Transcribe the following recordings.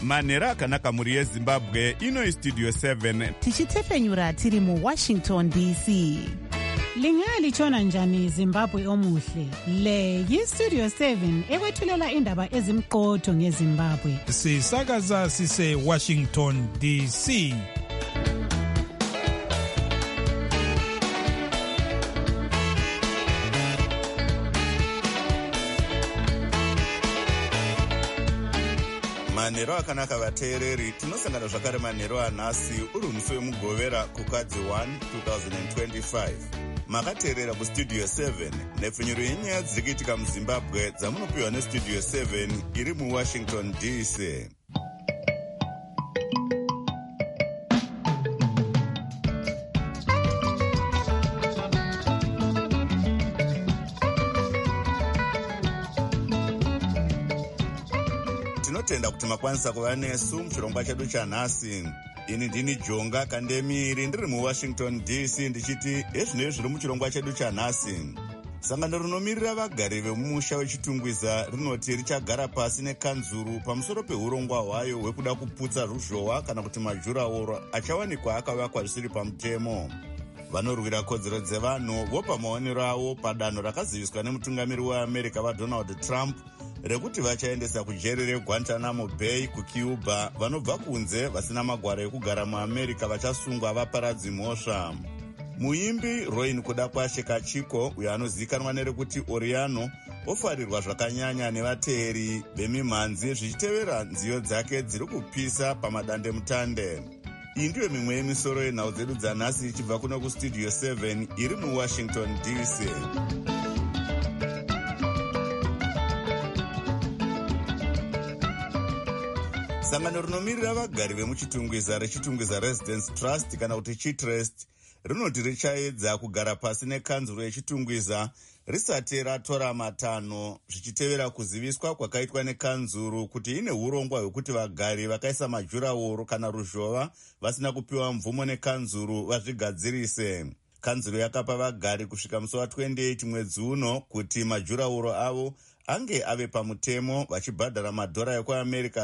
manhero akanaka mhuri yezimbabwe. Ino Studio 7 tichitefenyura tiri muWashington DC. Lingalitshona njani Zimbabwe omuhle? Le yiStudio 7 ekwethulela indaba ezimqotho ngeZimbabwe. Sisakaza sise Washington DC. manhero akanaka vateereri, tinosangana zvakare manhero anhasi uri musi wemugovera kukadzi 1 2025. Makateerera kuStudio 7 nepfunyuro yenyaya dziri kuitika muZimbabwe dzamunopiwa neStudio 7 iri muWashington DC. Tinotenda kuti makwanisa kuva nesu muchirongwa chedu chanhasi. Ini ndini Jonga Kandemiri ndiri muWashington DC ndichiti ezvinoi zviri muchirongwa chedu chanhasi. Sangano rinomirira vagari vemumusha wechitungwiza rinoti richagara pasi nekanzuru pamusoro peurongwa hwayo hwekuda kuputsa ruzhowa kana kuti majuraoro achawanikwa akavakwa zvisiri pamutemo. Vanorwira kodzero dzevanhu vopa maonero avo padanho rakaziviswa nemutungamiri weAmerica vaDonald Trump rekuti vachaendesa kujeri reGuantanamo Bay kuCuba vanobva kunze vasina magwaro ekugara muAmerica vachasungwa vaparadzi mhosva. Muimbi Roin kuda kwashe Kachiko, uyo anozivikanwa nerekuti Oriano, ofarirwa zvakanyanya nevateeri vemimhanzi zvichitevera nziyo dzake dziri kupisa pamadandemutande. Iyi ndiyo mimwe yemisoro yenhau dzedu dzanhasi ichibva kuno kuStudio 7 iri muWashington DC. Sangano rinomirira vagari vemuchitungwiza rechitungwiza Residence Trust kana kuti Chitrust rinoti richaedza kugara pasi nekanzuro yechitungwiza risati ratora matanho zvichitevera kuziviswa kwakaitwa nekanzuro kuti ine urongwa hwekuti vagari vakaisa majuraoro kana ruzhova vasina kupiwa mvumo nekanzuro vazvigadzirise. Kanzuro yakapa vagari kusvika musi wa28 mwedzi uno kuti majuraoro avo ange ave pamutemo vachibhadhara madhora ekuAmerica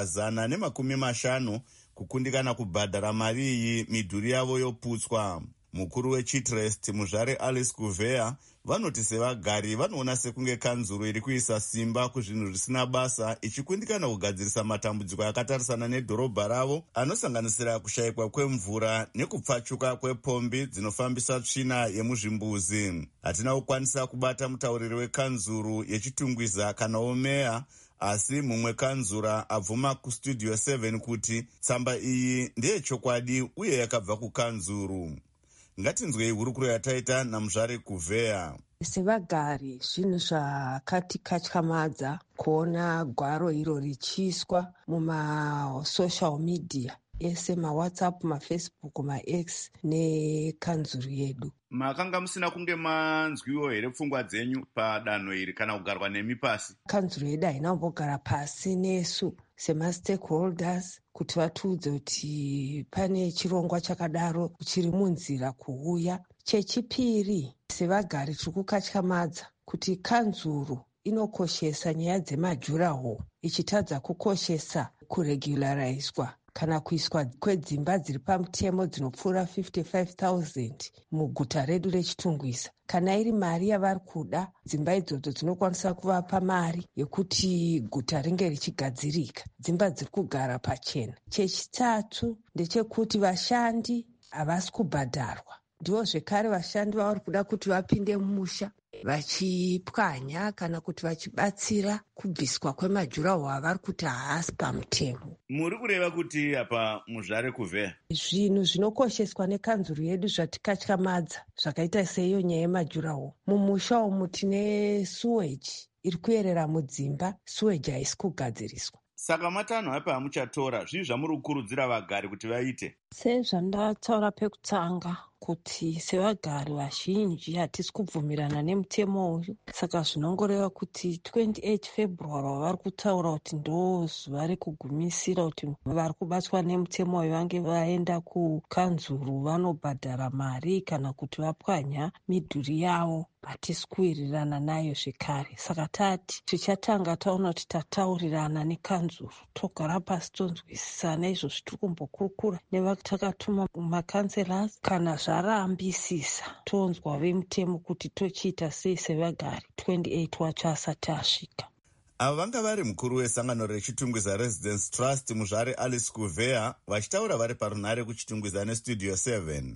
150 kukundikana kubhadhara mari iyi midhuri yavo yoputswa. Mukuru weChitrust muzvare Alice Gouveia vanoti sevagari vanoona sekunge kanzuro iri kuisa simba kuzvinhu zvisina basa ichikundikana kugadzirisa matambudziko akatarisana nedhorobha ravo anosanganisira kushayikwa kwemvura nekupfachuka kwepombi dzinofambisa tsvina yemuzvimbuzi. Hatina kukwanisa kubata mutauriri wekanzuro yechitungwiza kanawo meya, asi mumwe kanzura abvuma kuStudio 7 kuti tsamba iyi ndeyechokwadi uye yakabva kukanzuro. Ngatinzwei hurukuro yataita namuzvare Gouveia. Sevagari zvinhu zvakatikatyamadza kuona gwaro iro richiiswa mumasocial media ese maWhatsApp, maFacebook, maX nekanzuro yedu. Makanga musina kunge manzwiwo here pfungwa dzenyu padanho iri kana kugarwa nemi pasi? Kanzuro yedu haina kumbogara pasi nesu semastakeholders kuti vatiudze kuti pane chirongwa chakadaro chiri munzira kuuya. Chechipiri, sevagari tiri kukatyamadza kuti kanzuro inokoshesa nyaya dzemajuraho ichitadza kukoshesa kuregularizwa kana kuiswa kwedzimba dziri pamutemo dzinopfuura 55,000 muguta redu rechitungwiza. Kana iri mari yavari kuda, dzimba idzodzo dzinokwanisa kuvapa mari yekuti guta ringe richigadzirika. Dzimba dziri kugara pachena. Chechitatu ndechekuti vashandi havasi kubhadharwa. Ndivo zvekare vashandi vavari kuda kuti vapinde mumusha vachipwanya kana kuti vachibatsira kubviswa kwemajuraho avari kuti haasi pamutemo. Muri kureva kuti apa muzvare Gouveia zvinhu zvinokosheswa nekanzuro yedu zvatikatyamadza zvakaita seiyo nyaya yemajuraho. Mumusha umu tine suweji iri kuyerera mudzimba, suweji haisi kugadziriswa. Saka matanho apa amuchatora zvii zvamuri kukurudzira vagari kuti vaite? Sezvandataura pekutanga kuti sevagari vazhinji hatisi kubvumirana nemutemo uyu. Saka zvinongoreva kuti 28 February wavari kutaura kuti ndo zuva rekugumisira kuti vari kubatwa nemutemo uyu vange vaenda kukanzuru vanobhadhara mari kana kuti vapwanya midhuri yavo. Hatisi kuwirirana nayo zvekare. Saka tati tichatanga taona kuti tataurirana nekanzuru, togara pasi tonzwisisana izvozvi tiri kumbokurukura nevatakatuma makanselas. Kana zvarambisisa tonzwa vemutemo kuti tochiita sei sevagari 28 wacho asati asvika. Ava vanga vari mukuru wesangano rechitungwiza Residence Trust muzvare Alice Kuvea vachitaura vari parunhare kuchitungwiza nestudio 7.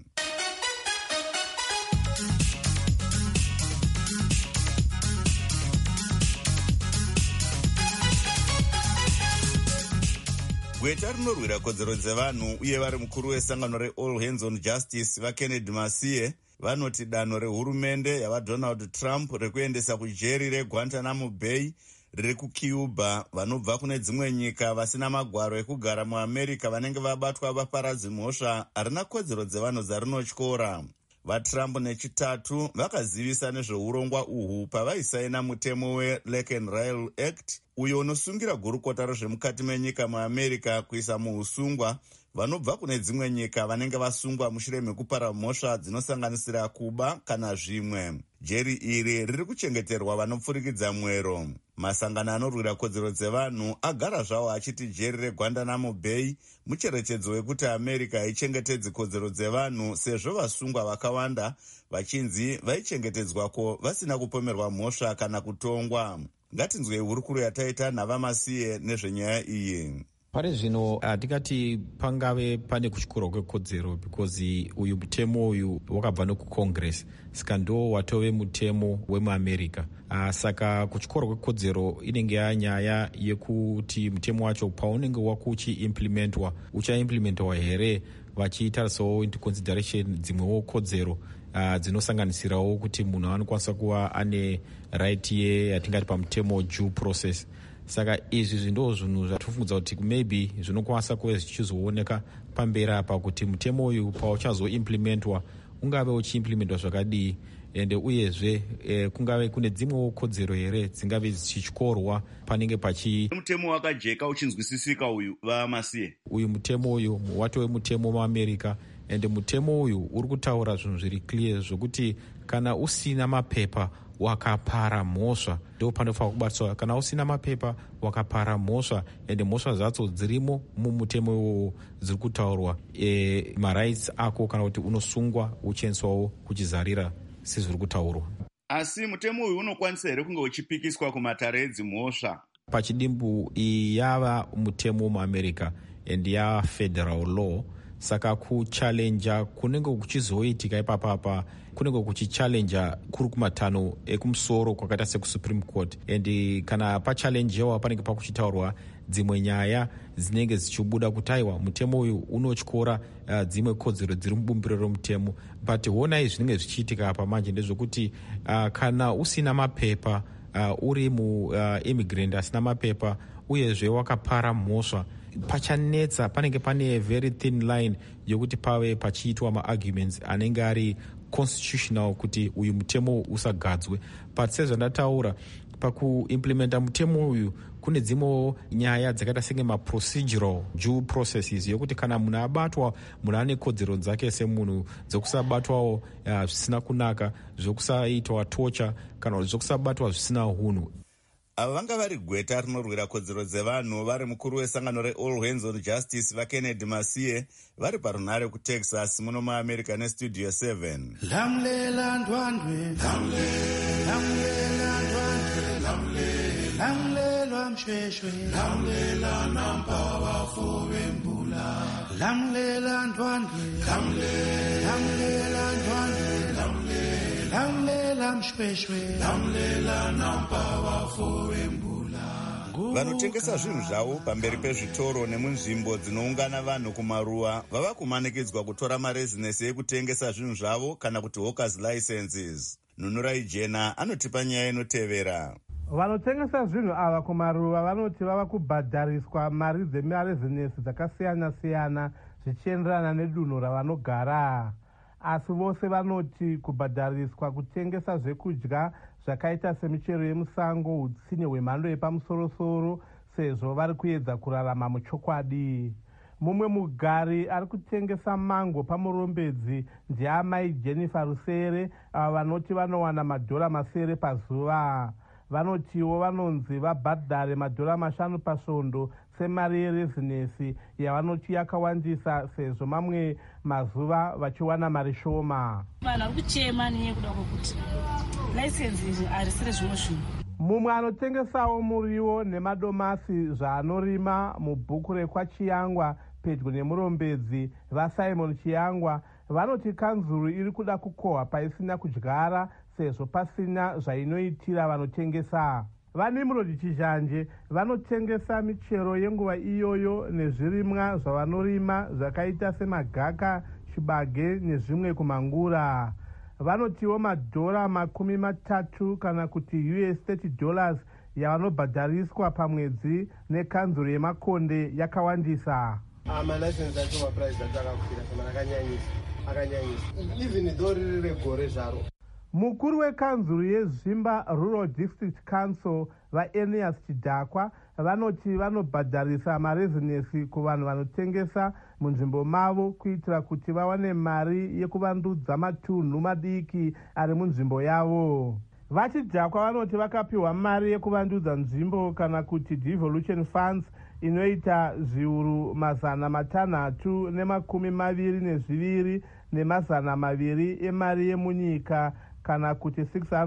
Gweta rinorwira kodzero dzevanhu uye vari mukuru wesangano reAll Hands on Justice vaKennedy Masiye vanoti danho rehurumende yavaDonald Trump rekuendesa kujeri reGuantanamo Bay riri kuCuba vanobva kune dzimwe nyika vasina magwaro ekugara muAmerica vanenge vabatwa vaparadzi mhosva harina kodzero dzevanhu dzarinotyora. VaTrump nechitatu vakazivisa nezveurongwa uhu pavaisaina mutemo weLake and Rail Act uyo unosungira gurukota rezvemukati menyika muAmerica kuisa muusungwa vanobva kune dzimwe nyika vanenge vasungwa mushure mekupara mhosva dzinosanganisira kuba kana zvimwe. Jeri iri riri kuchengeterwa vanopfurikidza mwero. Masangano anorwira kodzero dzevanhu agara zvawo achiti jeri reGuantanamo Bay mucherechedzo wekuti America haichengetedzi kodzero dzevanhu sezvo vasungwa vakawanda vachinzi vaichengetedzwako vasina kupomerwa mhosva kana kutongwa. Ngatinzwei hurukuro yataita naVamasiye nezvenyaya iyi. Pari zvino hatingati pangave pane kutyora kwekodzero because uyu mutemo uyu wakabva nekucongress saka ndo watove mutemo wemuamerica. Saka kutyora kwekodzero inenge yanyaya yekuti mutemo wacho paunenge wakuchiimplementwa uchaimplementwa here vachitarisawo into consideration dzimwewo kodzero dzinosanganisirawo kuti munhu anokwanisa kuva ane right yatingati pamutemo due process. Saka izvi zvindo zvinhu zvatofungudza kuti maybe zvinokwanisa kuve zvichizooneka pamberi apa kuti mutemo uyu pauchazoimplementwa ungave uchiimplementwa zvakadii ende uyezve kungave kune dzimwewo kodzero here dzingave dzichityorwa panenge mutemo wakajeka uchinzwisisika uyu Vamasiye. Uyu mutemo uyu watove mutemo muAmerica ende mutemo uyu uri kutaura zvinhu zviri clear zvokuti kana usina mapepa wakapara mhosva ndo panofanira kubatswa. Kana usina mapepa wakapara mhosva ende mhosva dzacho dzirimo mumutemo iwowo dziri kutaurwa marights ako kana kuti unosungwa uchiendeswawo kuchizarira sezviri kutaurwa. Asi mutemo uyu unokwanisa here kunge uchipikiswa kumatare edzimhosva? Pachidimbu iyi yava mutemo muAmerica and yava federal law. Saka kuchallenja kunenge kuchizoitika ipapapa kunenge kuchichallenja kuri kumatanho ekumusoro kwakaita sekusupreme court and kana pachallenjewa panenge pakuchitaurwa dzimwe nyaya dzinenge dzichibuda kuti aiwa mutemo uyu unotyora dzimwe kodzero dziri mubumbiro romutemo. But honai zvinenge zvichiitika apa manje ndezvokuti kana usina mapepa uri muimmigrant asina mapepa uyezve wakapara mhosva pachanetsa panenge pane very thin line yokuti pave pachiitwa maarguments anenge ari constitutional kuti uyu mutemo usagadzwe. But sezvandataura pakuimplementa mutemo uyu kune dzimwewo nyaya dzakaita senge maprocedural due processes yokuti kana munhu abatwa munhu ane kodzero dzake semunhu dzokusabatwawo zvisina kunaka, zvokusaitwa torture kana zvokusabatwa zvisina unhu. Ava vanga vari gweta rinorwira kodzero dzevanhu vari mukuru wesangano reAll Hands on Justice vaKennedy Masiye vari parunhare kuTexas muno muAmerica nestudio 7. Lamlela ndwandwe, lamlela ndwandwe, lamlela mshweshwe, lamlela nampa wafove mbula, lamlela ndwandwe, lamlela ndwandwe, lamlela mshweshwe, lamlela nampa wafove mbula. Vanotengesa zvinhu zvavo pamberi pezvitoro nemunzvimbo dzinoungana vanhu kumaruwa vava kumanikidzwa kutora marezinesi ekutengesa zvinhu zvavo kana kuti hawkers licenses. Nunurai Jena anotipa nyaya inotevera. Vanotengesa zvinhu ava kumaruwa vanoti vava kubhadhariswa mari dzemarezinesi dzakasiyana siyana zvichienderana nedunhu ravanogara. asi vose vanoti kubhadhariswa kutengesa zvekudya zvakaita semichero yemusango, hutsinye hwemhando yepamusoro-soro, sezvo vari kuedza kurarama muchokwadi. Mumwe mugari ari kutengesa mango pamurombedzi ndiamai Jennifer Rusere, ava vanoti vanowana $masere pazuva. Vanotiwo vanonzi vabhadhare $5 pasvondo semari yerezinesi yavanoti yakawandisa, sezvo mamwe mazuva vachiwana mari shoma. Vanhu vari kuchema nekuda kwokuti laisensi harisire zvimwe zvinhu. Mumwe anotengesawo muriwo nemadomasi zvaanorima mubhuku rekwaChiyangwa pedyo nemurombedzi vaSimon Chiyangwa vanoti kanzuru iri kuda kukohwa paisina kudyara, sezvo pasina zvainoitira vanotengesa. VaNimrod Chizhanje vanotengesa michero yenguva iyoyo nezvirimwa zvavanorima zvakaita semagaka, chibage nezvimwe kumangura. Vanotiwo $30 kana kuti $30 yavanobhadhariswa pamwedzi nekanzuru yemakonde yakawandisa. Malaisensi acho mapuraizi acho akakwira sema akanyanyisa even though riri regore zvaro. Mukuru wekanzuru yeZvimba Rural District Council vaEnias Chidhakwa vanoti vanobhadharisa marezinesi kuvanhu vanotengesa munzvimbo mavo kuitira kuti vawane mari yekuvandudza matunhu madiki ari munzvimbo yavo. VaChidhakwa vanoti vakapiwa mari yekuvandudza nzvimbo kana kuti devolution funds inoita $622 ne$222 emari yemunyika kana kuti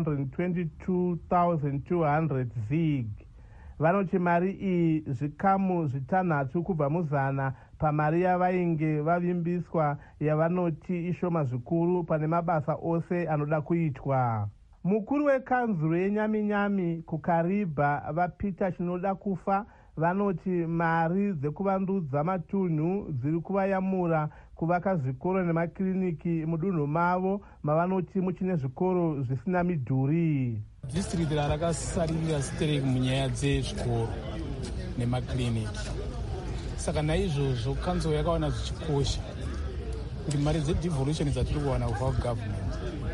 622,200 zig. Vanoti mari iyi zvikamu 6 kubva mu100 pamari yavainge vavimbiswa yavanoti ishoma zvikuru pane mabasa ose anoda kuitwa. Mukuru wekanzuru yeNyaminyami kuKaribha vaPeter Chinoda Kufa vanoti mari dzekuvandudza matunhu dziri kuvayamura kuvaka zvikoro nemakiriniki mudunhu mavo mavanoti muchine zvikoro zvisina midhuri. District rakasarira strike munyaya dzezvikoro nemakiriniki. Saka naizvozvo kanzuro yakawana zvichikosha kuti mari dzedevolution dzatiri kuwana kubva kugovernment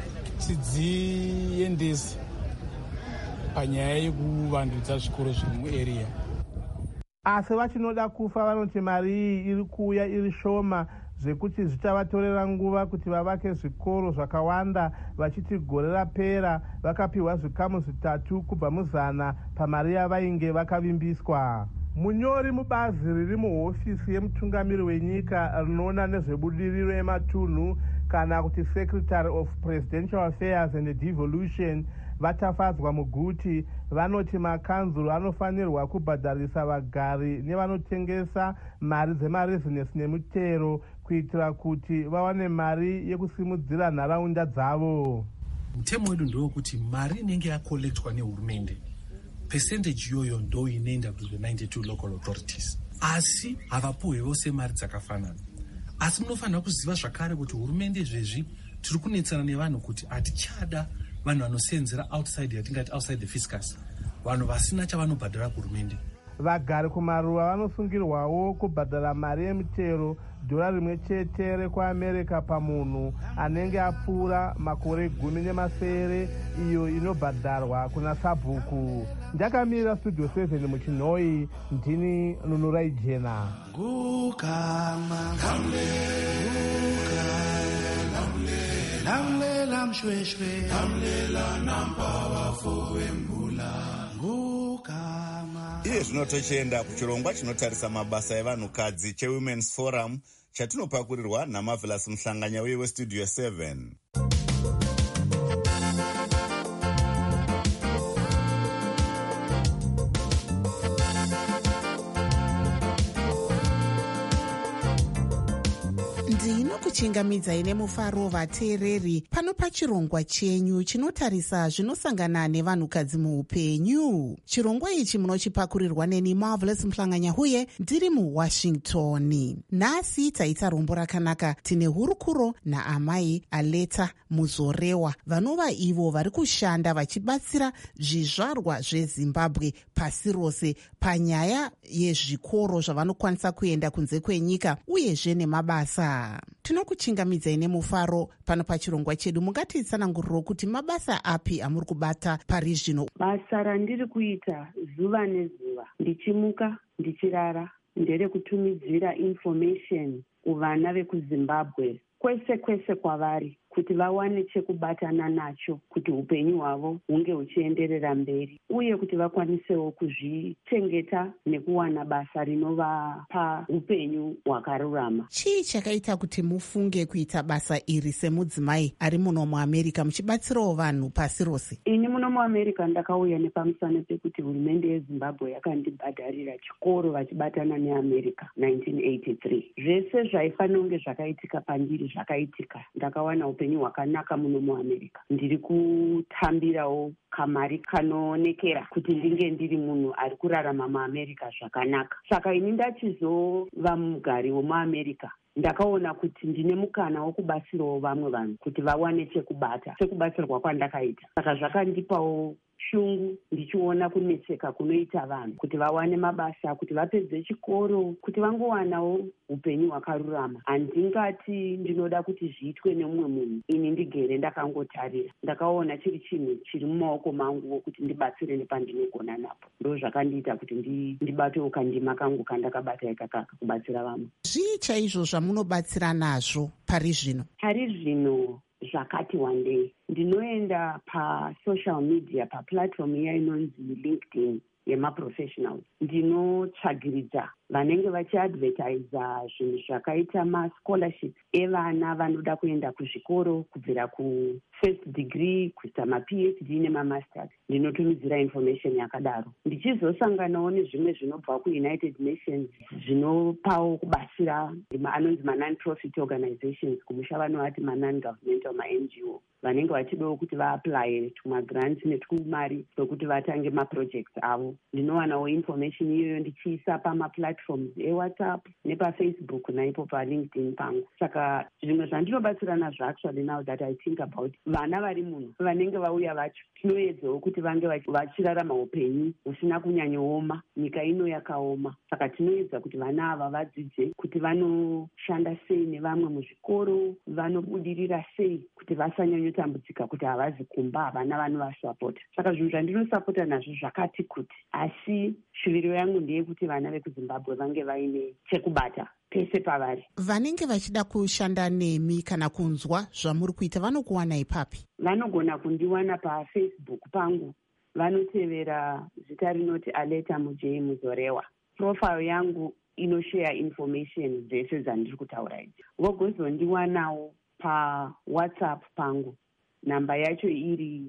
tidziendese panyaya yekuvandudza zvikoro zviri muarea. Asi vaChinoda Kufa vanoti mari iyi iri kuuya iri shoma zvekuti zvichavatorera nguva kuti vavake zvikoro zvakawanda, vachiti gore rapera vakapiwa zvikamu 3 kubva mu100 pamari yavainge vakavimbiswa. Munyori mubazi riri muhofisi yemutungamiri wenyika rinoona nezvebudiriro yematunhu kana kuti Secretary of Presidential Affairs and Devolution vatafadzwa muguti vanoti makanzuru anofanirwa kubhadharisa vagari nevanotengesa mari dzemarezinesi nemutero kuitira kuti vawane mari yekusimudzira nharaunda dzavo. Mutemo wedu ndewokuti mari inenge yakolektwa nehurumende percentage iyoyo ndo inoenda kune 92 local authorities, asi havapuhwe vose mari dzakafanana. Asi munofanira kuziva zvakare kuti hurumende izvezvi tiri kunetsana nevanhu kuti hatichada vanhu vanosenzera outside, yatingati outside the fiscus, vanhu vasina chavanobhadhara kuhurumende. Vagari kumaruwa vanosungirwawo kubhadhara mari yemutero $1 rekuAmerica pamunhu anenge apfuura makore 10 iyo inobhadharwa kuna sabhuku. Ndakamira studio 7 muChinoi, ndini Nunurai Jena. Lamlela mshweshwe, lamlela nampawa fowembula. Iye zvino tochienda kuchirongwa chinotarisa mabasa evanhukadzi cheWomen's Forum chatinopakurirwa naMarvelous Muhlanganya uye weStudio 7. ndinokuchingamidzai nemufaro vateereri pano pachirongwa chenyu chinotarisa zvinosangana nevanhukadzi muupenyu. Chirongwa ichi munochipakurirwa neni Marvelous Muhlanganya uye ndiri muWashington. Nhasi taita rombo rakanaka. Tine hurukuro naamai Aleta Muzorewa vanova ivo vari kushanda vachibatsira zvizvarwa zveZimbabwe pasi rose panyaya yezvikoro zvavanokwanisa kuenda kunze kwenyika uyezve nemabasa. tinokuchingamidzai nemufaro pano pachirongwa chedu. Mungatitsananguriro kuti mabasa api amuri kubata pari zvino? Basa randiri kuita zuva nezuva ndichimuka ndichirara nderekutumidzira information kuvana vekuZimbabwe kwese kwese kwavari kuti vawane chekubatana nacho kuti upenyu hwavo hunge huchienderera mberi uye kuti vakwanisewo kuzvichengeta nekuwana basa rinovapa upenyu hwakarurama. Chii chakaita kuti mufunge kuita basa iri semudzimai ari muno muAmerica muchibatsirawo vanhu pasi rose? Ini muno muAmerica ndakauya nepamusana pekuti hurumende yeZimbabwe yakandibhadharira chikoro vachibatana neAmerica 1983. Zvese zvaifanira kunge zvakaitika pandiri zvakaitika. Ndakawana upenyu hwakanaka muno muAmerica. Ndiri kutambirawo kamari kanoonekera kuti ndinge ndiri munhu ari kurarama muAmerica zvakanaka. Saka ini ndachizova mugari wemuAmerica ndakaona kuti ndine mukana wokubatsirawo vamwe vanhu kuti vawane chekubata sekubatsirwa kwandakaita. Saka zvakandipawo shungu ndichiona kunetseka kunoita vanhu kuti vawane mabasa, kuti vapedze chikoro, kuti vangowanawo upenyu hwakarurama. Handingati ndinoda kuti zviitwe nemumwe munhu, ini ndigere ndakangotarira. Ndakaona chiri chinhu chiri mumaoko mangu wokuti ndibatsire nepandinogona napo. Ndo zvakandiita kuti ndibatewo kandima kangu kandakabata ikakaka kubatsira vamwe. Zvii chaizvo zvamunobatsira nazvo pari zvino? Pari zvino zvakati wandei. Ndinoenda pasocial media, paplatform iya inonzi LinkedIn yemaprofessionals. Ndinotsvagiridza vanenge vachiadvertisa zvinhu zvakaita mascholarship evana vanoda kuenda kuzvikoro kubvira kufirst degree kuita maPhD nemamasters. Ndinotumidzira information yakadaro. Ndichizosanganawo nezvimwe zvinobva kuUnited Nations zvinopawo kubatsira anonzi non-profit organizations, kumusha vanovati non-governmental NGO, vanenge vachidawo kuti vaapply tumagrants netumari tokuti vatange maprojects avo. Ndinowanawo information iyoyo ndichiisa pamaplatforms eWhatsApp nepafacebook naipo paLinkedIn pangu. Saka zvimwe zvandinobatsira nazvo actually now that I think about, vana vari muno vanenge vauya vacho tinoedzawo kuti vange vachirarama upenyu husina kunyanyooma. Nyika ino yakaoma. Saka tinoedza kuti vana ava vadzidze kuti vanoshanda sei nevamwe muzvikoro, vanobudirira sei kuti vasanyanyotambudzika kuti havazi kumba, havana vanovasapota. Saka zvinhu zvandinosapota nazvo zvakati kuti, asi shuviro yangu ndeyekuti vana vekuZimbabwe vange vaine chekubata pese pavari. Vanenge vachida kushanda nemi kana kunzwa zvamuri kuita vanokuwana ipapi? Vanogona kundiwana paFacebook pangu. Vanotevera zita rinoti Aleta Mujei Muzorewa. Profile yangu inoshare information dzese dzandiri kutaura idzi. Vogozondiwanawo paWhatsApp pangu. Namba yacho iri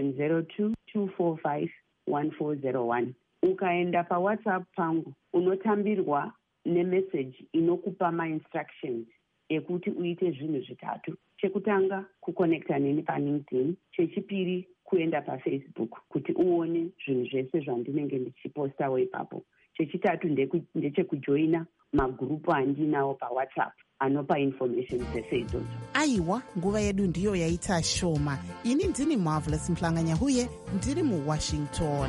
702-245-1401. Ukaenda paWhatsApp pangu unotambirwa nemessage inokupa mainstructions ekuti uite zvinhu zvitatu. Chekutanga kuconnecta neni paLinkedIn, chechipiri kuenda paFacebook kuti uone zvinhu zvese zvandinenge ndichipostawo ipapo. Chechitatu ndechekujoina magurupu andinawo paWhatsApp anopa information dzese idzodzo. Aiwa, nguva yedu ndiyo yaita shoma. Ini ndini Marvelous Mhlanga-Nyahuye, ndiri muWashington.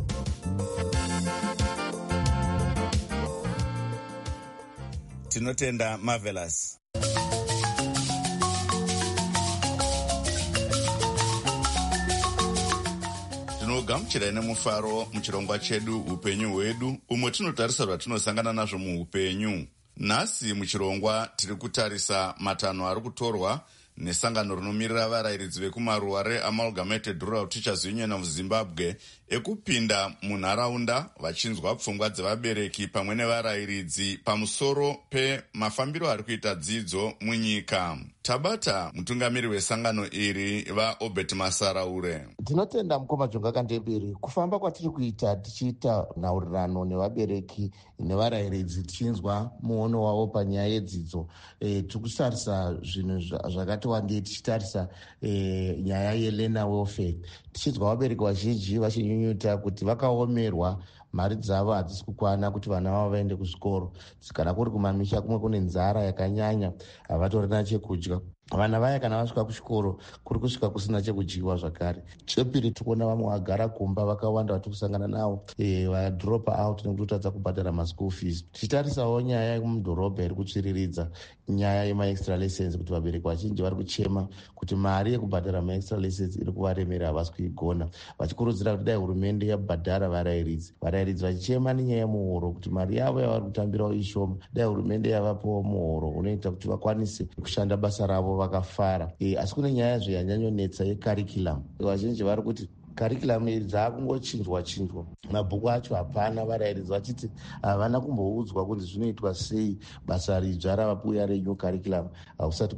Tinotenda Marvelous. Tinogamuchira nemufaro muchirongwa chedu upenyu hwedu, umwe tinotarisa zvatinosangana nazvo muupenyu. Nhasi muchirongwa tiri kutarisa matanho ari kutorwa nesangano rinomirira varayiridzi vekumaruwa reAmalgamated Rural Teachers Union of Zimbabwe ekupinda munharaunda vachinzwa pfungwa dzevabereki pamwe nevarayiridzi pamusoro pemafambiro ari kuita dzidzo munyika. Tabata mutungamiri wesangano iri vaObert Masaraure. Tinotenda mukoma Jonga Kandebere kufamba kwatiri kuita tichiita nhaurirano nevabereki nevarayiridzi tichinzwa muono wavo panyaya yedzidzo. Tirikusarisa zvinhu zvakati wandei tichitarisa nyaya yeLearner welfare. Tichinzwa vabereki vazhinji vachinyunyuta kuti vakaomerwa, mari dzavo hadzisi kukwana kuti vana vavo vaende kuzvikoro. Kana kuri kumamisha kumwe kune nzara yakanyanya, havatorina chekudya. vana vaya kana vasvika kuchikoro kuri kusvika kusina chekudyiwa zvakare. Chepiri tikuona vamwe vagara kumba vakawanda vatiri kusangana navo vadropa out nekuti kutadza kubhadhara maschool fees. Tichitarisawo nyaya yemudhorobha iri kutsviriridza nyaya yemaextra lessons, kuti vabereki vazhinji vari kuchema kuti mari yekubhadhara maextra lessons iri kuvaremera, havasi kuigona, vachikurudzira kuti dai hurumende yabhadhara varayiridzi vachichema nenyaya yemuhoro kuti mari yavo yavari kutambirawo ishoma, dai hurumende yavapawo muhoro unoita kuti vakwanise kushanda basa ravo vakafara. Asi kune nyaya zveyanyanyonetsa yekarikulamu. Vazhinji vari kuti karikulamu iri dzaakungochinjwa mabhuku acho hapana, varayiridzi vachiti havana kumboudzwa kunzi zvinoitwa sei basa ridzva ravabuya renew karikulamu, hausati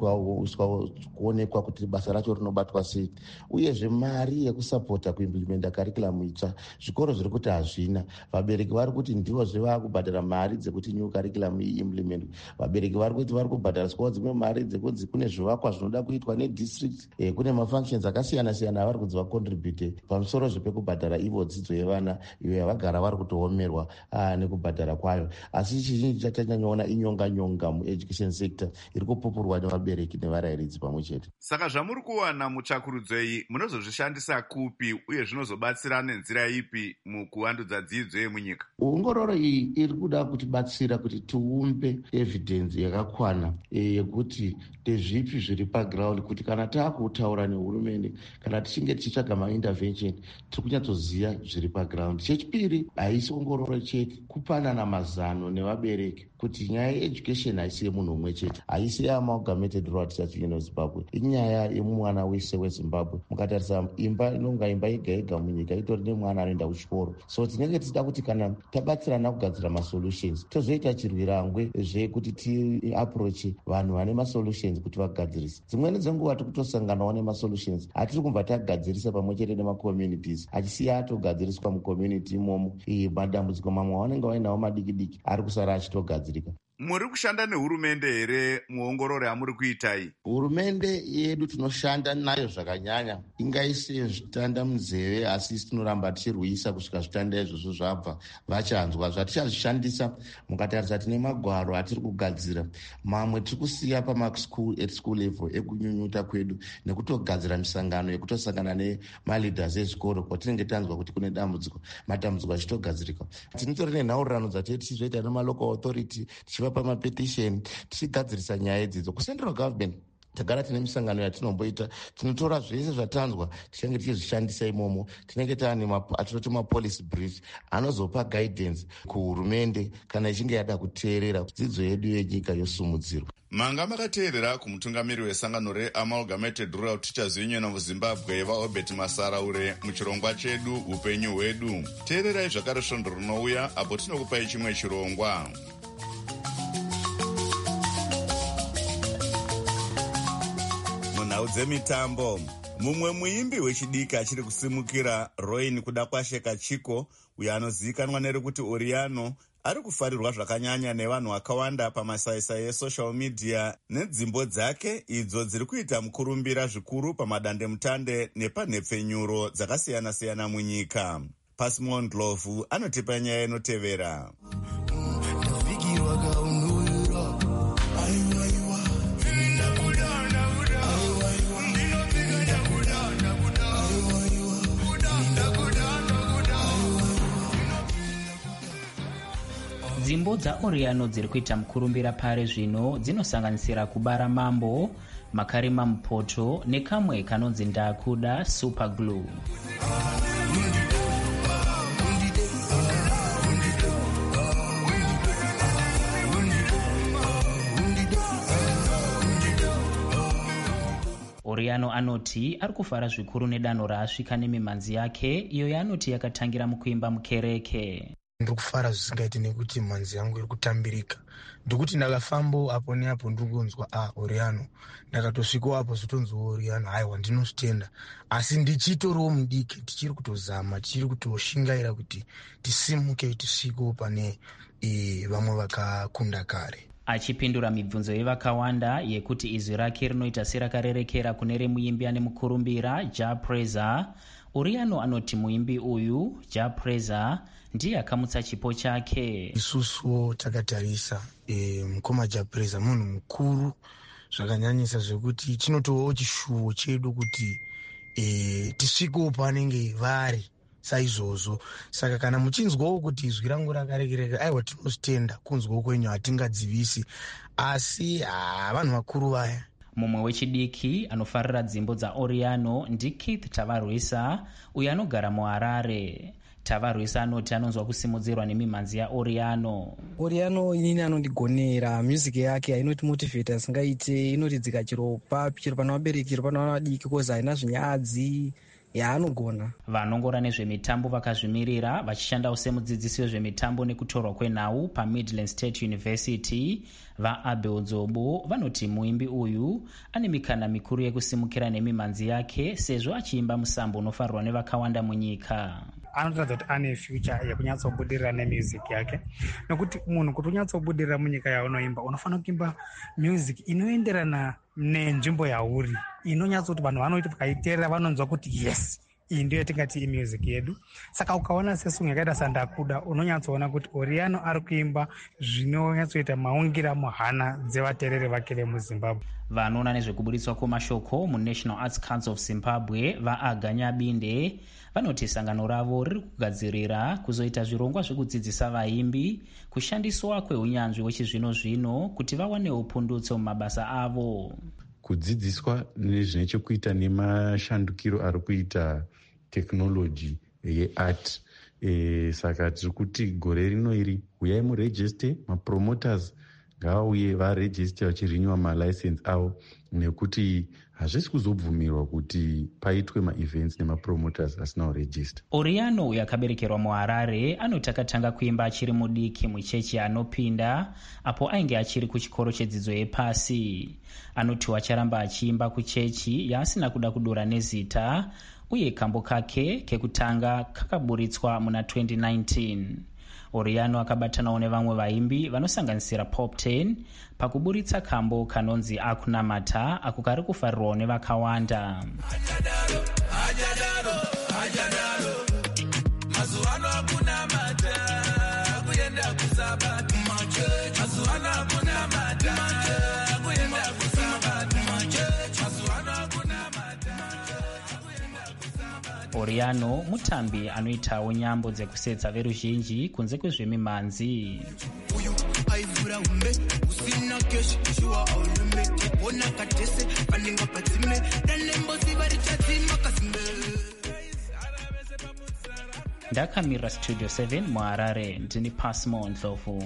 kuonekwa kuti basa racho rinobatwa sei, uyezve mari yekusapota kuimplimenta karikulamu itsva zvikoro zviri kuti hazvina. Vabereki vari kuti ndivozve vaakubhadhara mari dzekuti new karikulamu iimplementwe. Vabereki vari kuti vari kubhadhariswawo dzimwe mari dzekunzi kune zvivakwa zvinoda kuitwa nedistrict, kune mafunctions akasiyana-siyana avari kunzi vacontribute pamusoro zvepekubhadhara ivo dzidzo yevana iyo yavagara vari kutoomerwa nekubhadhara kwayo. Asi chizhinji chatanyanyoona inyonga mueducation sector iri kupupurwa nevabereki nevarayiridzi pamwe chete. Saka zvamuri kuwana mutsvakurudzo iyi munozozvishandisa kupi uye zvinozobatsira nenzira ipi mukuvandudza dzidzo yemunyika? Ongororo iyi iri kuda kutibatsira kuti tiumbe evidence yakakwana yekuti ndezvipi zviri paground, kuti kana taakutaura nehurumende, kana tichinge tichitsvaga maintervention tiri kunyatsoziva zviri paground. Chechipiri, haisi ongororo chete, kupanana mazano nevabereki kuti nyaya yeeducation haisi yemunhu umwe chete, haisi yeamalgamated rural teachers union of Zimbabwe, inyaya yemwana wese weZimbabwe. Mukatarisa imba inonga imba yega yega munyika itori nemwana anoenda kuchikoro. So tinenge tichida kuti kana tabatsirana kugadzira masolutions tozoita chirwirangwe zvekuti tiaproche vanhu vane masolutions kuti vagadzirise. Dzimweni dzenguva tiri kutosanganawo nemasolutions hatiri kubva tagadzirisa pamwe chete nemacommunities, achisiya atogadziriswa mucommunity imomo. Madambudziko mamwe avanenge vainawo madiki ari kusara achitogadzirika. Muri kushanda nehurumende here muongororo yamuri kuitai? Hurumende yedu tinoshanda nayo zvakanyanya, ingaise zvitanda munzeve, asi tinoramba tichirwisa kusvika zvitanda izvozvo zvabva vachanzwa. Zvatichazvishandisa, mukatarisa tine magwaro atiri kugadzira, mamwe tiri kusiya school level ekunyunyuta kwedu nekutogadzira misangano yekutosangana nemaleaders ezvikoro kwatinenge tanzwa kuti kune matambudziko achitogadzirika. Tinotori nenhaurirano dzatee tichizoita nemalocal authority, tichivapa mapetisheni, tichigadzirisa nyaya idzidzo. Kucentral government tagara tine misangano yatinomboita, tinotora zvese zvatanzwa tichange tichizvishandisa imomo. Tinenge taane atinoti mapolicy brief anozopa guidance kuhurumende kana ichinge yada kuteerera dzidzo yedu yenyika yosumudzirwa. Manga makateerera kumutungamiri wesangano reAmalgamated Rural Teachers Union of Zimbabwe vaObert Masaraure muchirongwa chedu upenyu hwedu. Teererai zvakare svondo rinouya apo tinokupai chimwe chirongwa. Munhau dzemitambo, mumwe muimbi wechidiki achiri kusimukira Roin kuda kwasheka Chiko, uyo anozivikanwa nerekuti Oriano, ari kufarirwa zvakanyanya nevanhu vakawanda pamasaisai esocial media nedzimbo dzake idzo dziri kuita mukurumbira zvikuru pamadandemutande nepanhepfenyuro dzakasiyana-siyana munyika. Pasimon Ndlovu anotipa nyaya inotevera. Dzimbo dzaOriano dziri kuita mukurumbira pare zvino dzinosanganisira kubara mambo, makarima mupoto nekamwe kanonzi ndakuda superglue. Oriano anoti ari kufara zvikuru nedanho raasvika nemimhanzi yake iyo yaanoti yakatangira mukuimba mukereke. Ndiri kufara zvisingaiti nekuti mhanzi yangu iri kutambirika. Ndikuti ndakafambo apo neapo ndiri kunzwa Oriano, ndakatosvikawo apo zvotonzwa Oriano, haiwa ndinozvitenda. Asi ndichitoriwo mudiki, tichiri kutozama, tichiri kutoshingaira kuti tisimuke tisvikewo pane vamwe vakakunda kare. Achipindura mibvunzo yevakawanda yekuti izwi rake rinoita serakarerekera kune remuimbi ane mukurumbira Jah Prayzah, Oriano anoti muimbi uyu Jah Prayzah ndiye akamutsa chipo chake. Isusuwo takatarisa mukoma Jah Prayzah munhu mukuru zvakanyanyisa zvekuti chinotovawo chishuwo chedu kuti tisvikewo panenge vari saizvozvo. Saka kana muchinzwawo kuti izwi rangu rakarekereka, aiwa tinozvitenda, kunzwawo kwenyu hatingadzivisi, asi vanhu vakuru vaya. Mumwe wechidiki anofarira dzimbo dzaOriano ndiKeith Tavarwisa, uyo anogara muHarare. Tavarwisa anoti anonzwa kusimudzirwa nemimhanzi yaOriano. Oriano inini anondigonera, music yake hainotimotivheta asingaite, inotidzika chiropa, chiro pana vabereki, chiro pana vadiki, kozi haina zvinyadzi yaanogona. Vanongora nezvemitambo vakazvimirira vachishandawo semudzidzisi wezvemitambo nekutorwa kwenhau paMidland State University vaAbel Dzobo vanoti muimbi uyu ane mikana mikuru yekusimukira nemimhanzi yake sezvo achiimba musambo unofarirwa nevakawanda munyika. Anotaridza kuti ane future yekunyatsobudirira nemusic yake, nekuti munhu kuti unyatsobudirira munyika yaunoimba unofanira kuimba music inoenderana nenzvimbo yauri, inonyatsoti vanhu vanoiti vakaiteerera vanonzwa kuti yes, iyi ndiyo yatingati imusic yedu. Saka ukaona sesung yakaita sandakuda unonyatsoona kuti Oriano ari kuimba zvinonyatsoita maungira muhana dzevateereri vake vemuZimbabwe. Vanoona nezvekubuditswa kwemashoko muNational Arts Council of Zimbabwe vaAganyabinde vanoti sangano ravo riri kugadzirira kuzoita zvirongwa zvekudzidzisa vaimbi kushandiswa kweunyanzvi hwechizvino-zvino kuti vawanewo pundutso mumabasa avo. Kudzidziswa nezvine chekuita nemashandukiro ari kuita tekinoloji yeart. Saka tiri kuti gore rino iri uyai murejiste, mapromoters ngavauye varejiste vachirinyiwa malicense avo, nekuti hazvisi kuzobvumirwa kuti paitwe maevents nemapromoters asina kurejista. Oriano uyo akaberekerwa muHarare anoti akatanga kuimba achiri mudiki muchechi yaanopinda apo ainge achiri kuchikoro chedzidzo yepasi. Anoti acharamba achiimba kuchechi yaasina kuda kudura nezita, uye kambo kake kekutanga kakaburitswa muna 2019. Oriano akabatanawo nevamwe vaimbi vanosanganisira Pop 10 pakuburitsa kambo kanonzi Akunamata, ako kari kufarirwawo nevakawanda. Oriano mutambi anoitawo nyambo dzekusetsa veruzhinji kunze kwezvemimhanzi. Ndakamirira Studio 7 muHarare, ndini Pasmo Ndlovu.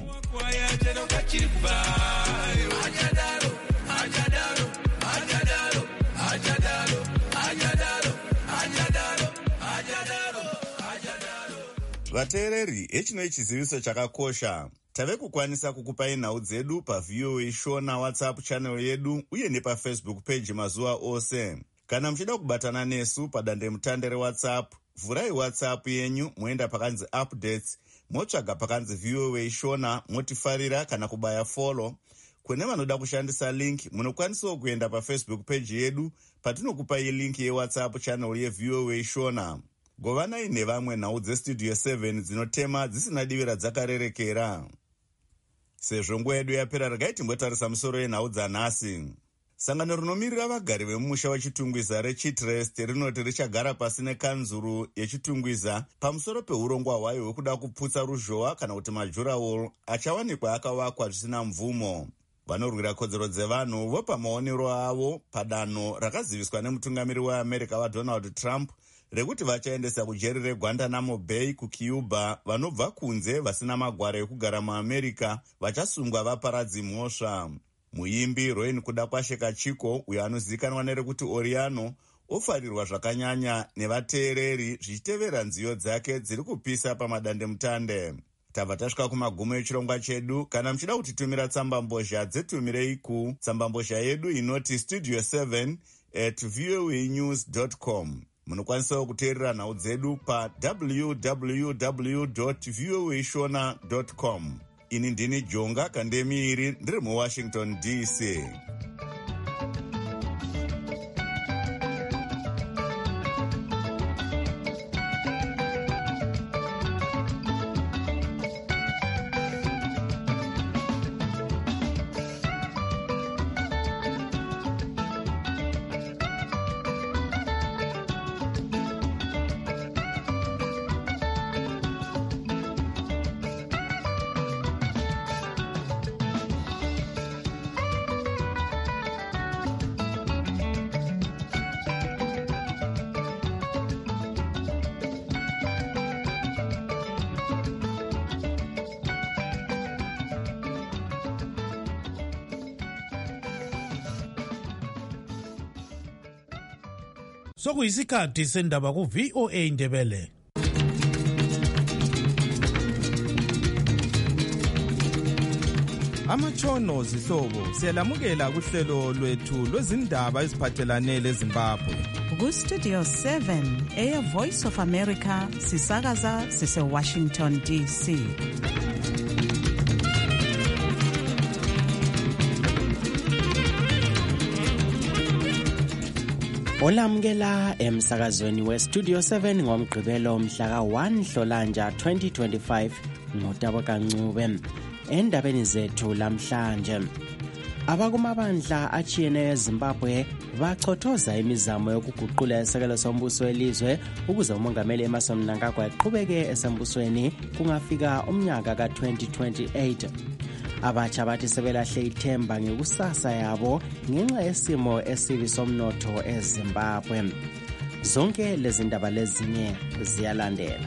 Vateereri, echinoi chiziviso chakakosha. Tave kukwanisa kukupai nhau dzedu paVOA Shona WhatsApp channel yedu uye nepafacebook page mazuva ose. Kana muchida kubatana nesu padandemutande reWhatsApp, vhurai WhatsApp yenyu moenda pakanzi updates, motsvaga pakanzi VOA Shona, motifarira kana kubaya follow. Kune vanoda kushandisa link, munokwanisawo kuenda pafacebook page yedu patinokupai link yeWhatsApp channel yeVOA Shona. Govanai nevamwe nhau dzestudio 7 dzinotema dzisina divira dzakarerekera. Sezvo nguva yedu yapera, regai timbotarisa musoro yenhau dzanhasi. Sangano rinomirira vagari vemumusha wechitungwiza reChitrest rinoti richagara pasi nekanzuru yechitungwiza pamusoro peurongwa hwayo hwekuda kuputsa ruzhowa kana kuti majurawall achawanikwa akavakwa zvisina mvumo. Vanorwira kodzero dzevanhu vopa maonero avo padanho rakaziviswa nemutungamiri weAmerica waDonald Trump rekuti vachaendesa kujeri reGuantanamo Bay kuCuba vanobva kunze vasina magwaro ekugara muAmerica vachasungwa vaparadzi mhosva. Muimbi Rowan Kudakwasheka Chiko, uyo anozivikanwa nerekuti Oriano, ofarirwa zvakanyanya nevateereri zvichitevera nziyo dzake dziri kupisa pamadandemutande. Tabva tasvika kumagumo echirongwa chedu. Kana muchida kutitumira tsambambozha, dzetumirei kutsambambozha yedu inoti studio7@voanews.com. Munokwanisawo kuteerera nhau dzedu pa www.voashona.com. Ini ndini Jonga Kandemiiri, ndiri muWashington DC. sokuyisikhathi sendaba ku-VOA Indebele. Amatshono zihlobo siyalamukela kuhlelo lwethu lwezindaba eziphathelane leZimbabwe. Ku-Studio 7 Air Voice of America sisakaza sise-Washington DC. Olamukela emsakazweni we-Studio 7 ngomgqibelo mhla ka-1 Nhlolanja 2025 ngotabo kancube. Endabeni zethu lamhlanje, abakumabandla achiyeneyo eZimbabwe bachothoza imizamo yokuguqula isekelo sombuso welizwe ukuze umongameli Emmerson Mnangagwa aqhubeke esembusweni kungafika umnyaka ka-2028. Abatsha bathi sebelahle ithemba ngekusasa yabo ngenxa yesimo esibi somnotho eZimbabwe. Zonke lezi ndaba lezinye ziyalandela.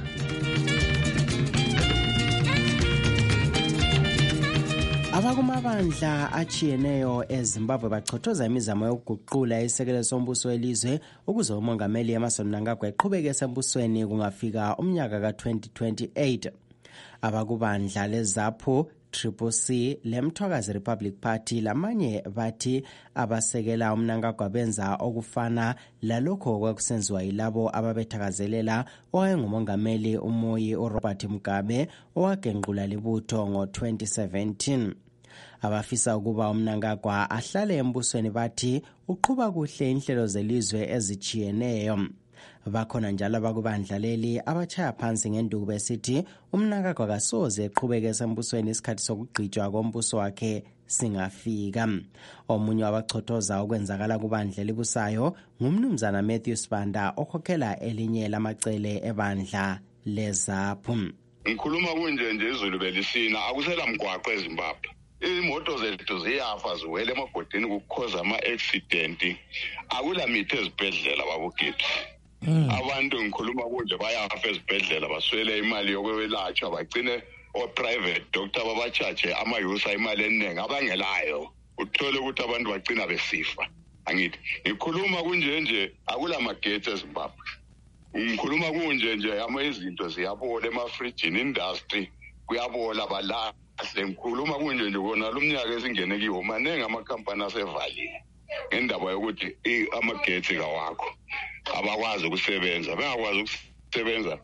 Abakumabandla achiyeneyo eZimbabwe bachothoza imizamo yokuguqula isekelo sombuso welizwe ukuze umongameli Emmerson Mnangagwa aqhubeke esembusweni kungafika umnyaka ka-2028. Abakubandla leZAPU, CCC, leMthwakazi Republic Party lamanye bathi abasekela uMnangagwa benza okufana lalokho okwakusenziwa yilabo ababethakazelela owayengumongameli uMoyi uRobert Mugabe owagenqula libutho ngo-2017. Abafisa ukuba uMnangagwa ahlale embusweni bathi uqhuba kuhle inhlelo zelizwe ezichiyeneyo. Bakhona njalo abakubandla leli abachaya phansi ngenduku besithi uMnangagwa kasoze eqhubeke esembusweni isikhathi sokugqitshwa kombuso wakhe singafika. Omunye wabachothoza okwenzakala kubandla elibusayo ngumnumzana Matthew Sibanda okhokhela elinye lamacele ebandla leZAPU. Ngikhuluma kunje nje izulu belisina akusela mgwaqo eZimbabwe. Imoto zethu ziyafa ziwele emagodini kukhoza ama-accident. Akula mithi ezibhedlela babugidi. Abantu ngikhuluma kunje bayafa ezibhedlela baswele imali yokwelatshwa bagcine o-private doctor babachaje amayusa imali eningi abangelayo. Uthole ukuthi abantu bagcina besifa. Angithi ngikhuluma kunje nje akula magetsi eZimbabwe. Ngikhuluma kunje nje izinto ziyabola emafrijini, industry kuyabola balahle. Ngikhuluma kunje nje kona lumnyaka esingene kiwo manenge amakhampani asevaliwe ngendaba yokuthi amagetsi kawakho abakwazi ukusebenza. Bengakwazi ukusebenza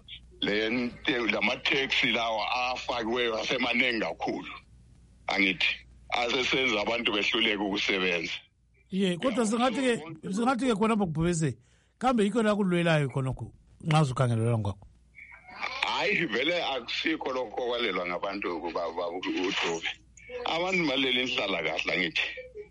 lama-taxi lawa afakiweyo asemaningi kakhulu. Angithi asesenza abantu behluleke ukusebenza. Kodwa singathi ke khona bokubhubeze kambe yikho la kulwelayo khonokho nxa uzukhangelela ngakho. Hayi vele akusikho lokho kwalelwa ngabantu uDube. Abantu balele inhlala kahle ngithi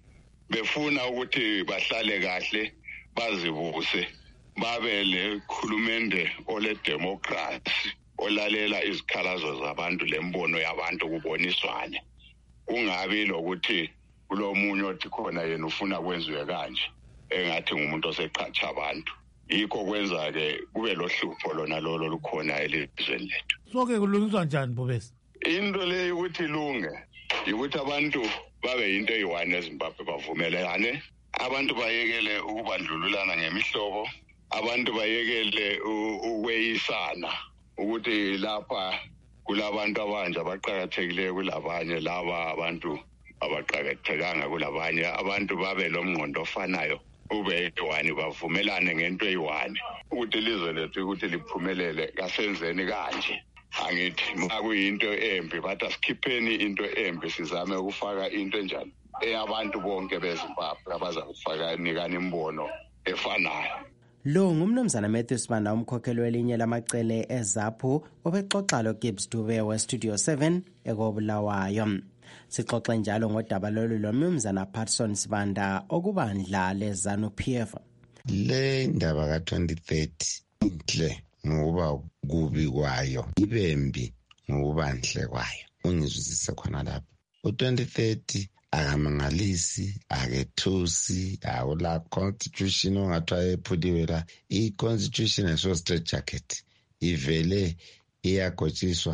befuna ukuthi bahlale kahle bazibuse babe le khulumende ole democracy olalela izikhalazo zabantu lembono yabantu kuboniswane. Kungabi lokuthi kulomunye othi khona yena ufuna kwenziwe kanje engathi ngumuntu oseqhatsha abantu. Yikho kwenza ke kube lohlupho lona lolo lukhona elizweni lethu. Soke kulungiswa njani Bobesi? Into le ukuthi ilunge ukuthi abantu babe into eyiwane eZimbabwe bavumelane. Abantu bayekele ukubandlululana ngemihlobo. Abantu bayekele ukweyisana ukuthi lapha kulabantu abanje abaqhakathekileyo kulabanye laba abantu abaqhakathekanga kulabanye. Abantu babe lomngqondo ofanayo ube eyiwane bavumelane ngento eyiwane ukuthi ilizwe lethu ukuthi liphumelele kasenzeni kanje. Angithi makuyinto embi bathi asikhipheni into embi sizame ukufaka into enjani eyabantu bonke beZimbabwe abazakufaka nikana imbono efanayo. Lo ngumnumzana Matthew Sibanda umkhokheli welinye lamacele eZAPU obexoxa loGibbs Dube we-Studio 7 ekobulawayo. Sixoxe njalo ngodaba lolu lomnumzana Patson Sibanda okubandla leZANU-PF. Le ndaba ka-2030 inhle ngokuba kubi kwayo ibembi ngokubandle kwayo. Ungizwisise khona lapho. U-2030 akamangalisi akethusi awula constitution ongathiwa ephuliwe la. I-constitution aso straight jacket ivele iyagotshiswa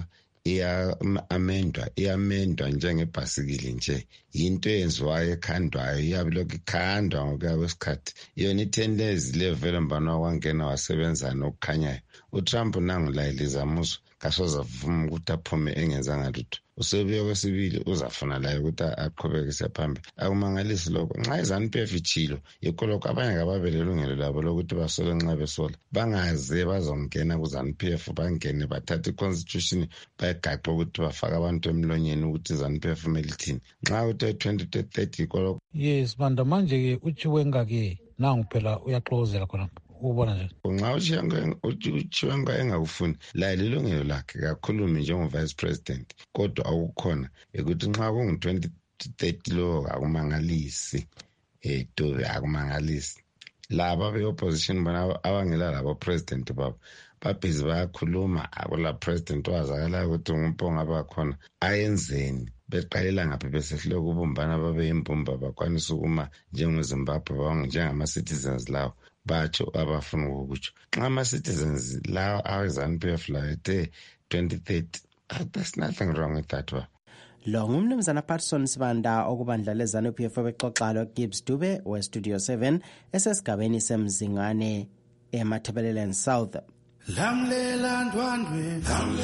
iyamendwa njengebhasikili nje, yinto eyenziwayo ekhandwayo, iyabe lokhu ikhandwa ngokuya kwesikhathi. Yona i-10 years levele mbani wakwangena wasebenzana okukhanyayo. uTrump nangulayeliza muso kasoza vuma ukuthi aphume engenzanga lutho. Usebuye kwesibili uzafuna layo ukuthi aqhubekise phambili. Akumangalisi lokho. Nxa iZANU-PF ichilo yikho lokho abanye kababele ilungelo labo lokuthi basole nxa besola. Bangaze bazongena kuZANU-PF bangene bathathe i-constitution bayigaxe ukuthi bafake abantu emlonyeni ukuthi iZANU-PF kumele ithini. Nxa uthi 2030 yikho lokho. Yes, manda manje-ke uChiwenga-ke nangu phela uyaxokozela khonapho. Ubona nje nxa uChiwenga engakufuni la lilungelo lakhe kakhulumi njengo-vice president, kodwa akukhona ukuthi nxa kungu-2030 lo akumangalisi Dube akumangalisi. Laba be-opposition bona abangela labo president babo babhizi bayakhuluma, akula president owazakalayo ukuthi ngumponga bakhona ayenzeni, beqalela ngaphi besehlule ukubumbana babe yimbumba bakwanisa ukuma njengoZimbabwe njengama-citizens lawo batsho abafuna ukukutsho. Nxa ama-citizens lawo awe-ZANU-PF lawo ethe 2030, there's nothing wrong with that one. Lo ngumnumzana Patson Sibanda okubandla leZANU-PF bexoxa loGibbs Dube weStudio 7 esesigabeni semzingane eMatabeleland South. Lamlela ndwandwe,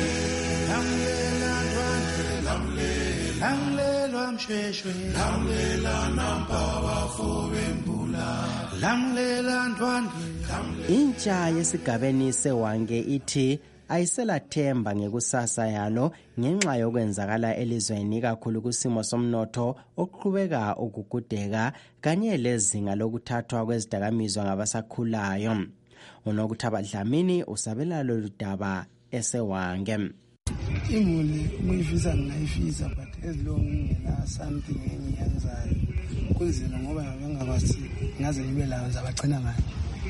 lamlela ndwandwe, lamlela mshweshwe, lamlela nampawa fowembula, lamlela ndwandwe. Intsha yesigabeni sewange ithi ayiselathemba ngekusasa yalo ngenxa yokwenzakala elizweni kakhulu kusimo somnotho oqhubeka ukugudeka kanye lezinga lokuthathwa kwezidakamizwa ngabasakhulayo. Unokuthaba Dlamini usabela lolu daba esewange. Imuli nguyifisa ngayifisa but as long ngina something engiyenzayo kunzima ngoba ngingabasi ngaze ngibe lawo zabagcina ngayo.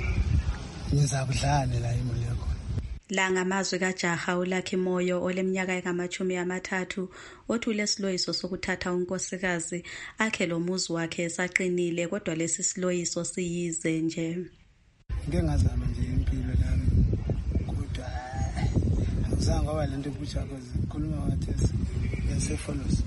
Ngizakudlane la imuli yakho. La ngamazwi kaJaha uLucky Moyo oleminyaka engama-30 othule siloyiso sokuthatha unkosikazi akhe lo muzi wakhe esaqinile kodwa lesi siloyiso siyize nje. Ngeke ngazama nje impilo lami kodwa ngizange ngoba lento ebushako zikhuluma wathi yasefollows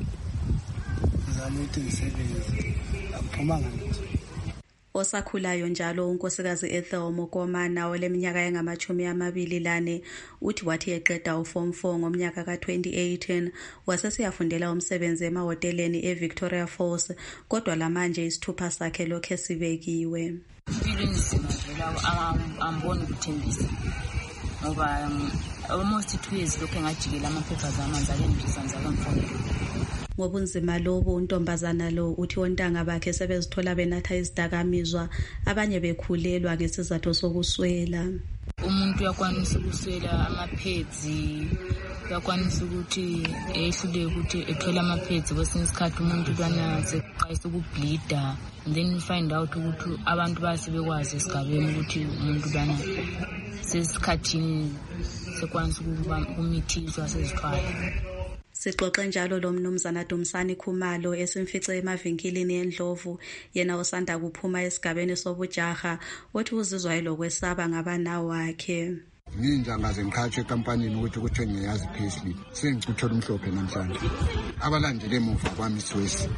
ngizama ukuthi ngisebenze akuphuma ngalutho. Osakhulayo njalo unkosikazi Ethel Mokomana oleminyaka engama-24 uthi wathi eqeda uform 4 ngomnyaka ka-2018 wasesiyafundela umsebenzi emahoteleni eVictoria Falls kodwa lamanje isithupha sakhe lokhe sibekiwe. Impilo enzima vela amboni ukuthembisa ngoba almost 2 years lokhe ngajikela amaphepha zamanzi ake ngisanza kamfundela. Ngobunzima lobu untombazana lo uthi ontanga bakhe sebezithola benatha izidakamizwa abanye bekhulelwa ngesizathu sokuswela. Umuntu uyakwanisa ukuswela amapads, uyakwanisa ukuthi ehlule ukuthi ethola amapads kwesinye isikhathi umuntu lwana seqayisa ukubleeda, and then you find out ukuthi abantu basebekwazi esigabeni ukuthi umuntu lwana sesikhathini sekwanisa ukumithizwa sezithwala. Sixoxe njalo lo mnumzana Dumsani Khumalo esimfice emavinkilini eNdlovu yena osanda kuphuma esigabeni sobujaha othi uzizwa elokwesaba ngabanawo wakhe. Nginja ngaze ngikhatshe ekampanini ukuthi kuthi ngiyazi payslip sengicuthola umhlophe namhlanje abalandele emuva kwami Swesi.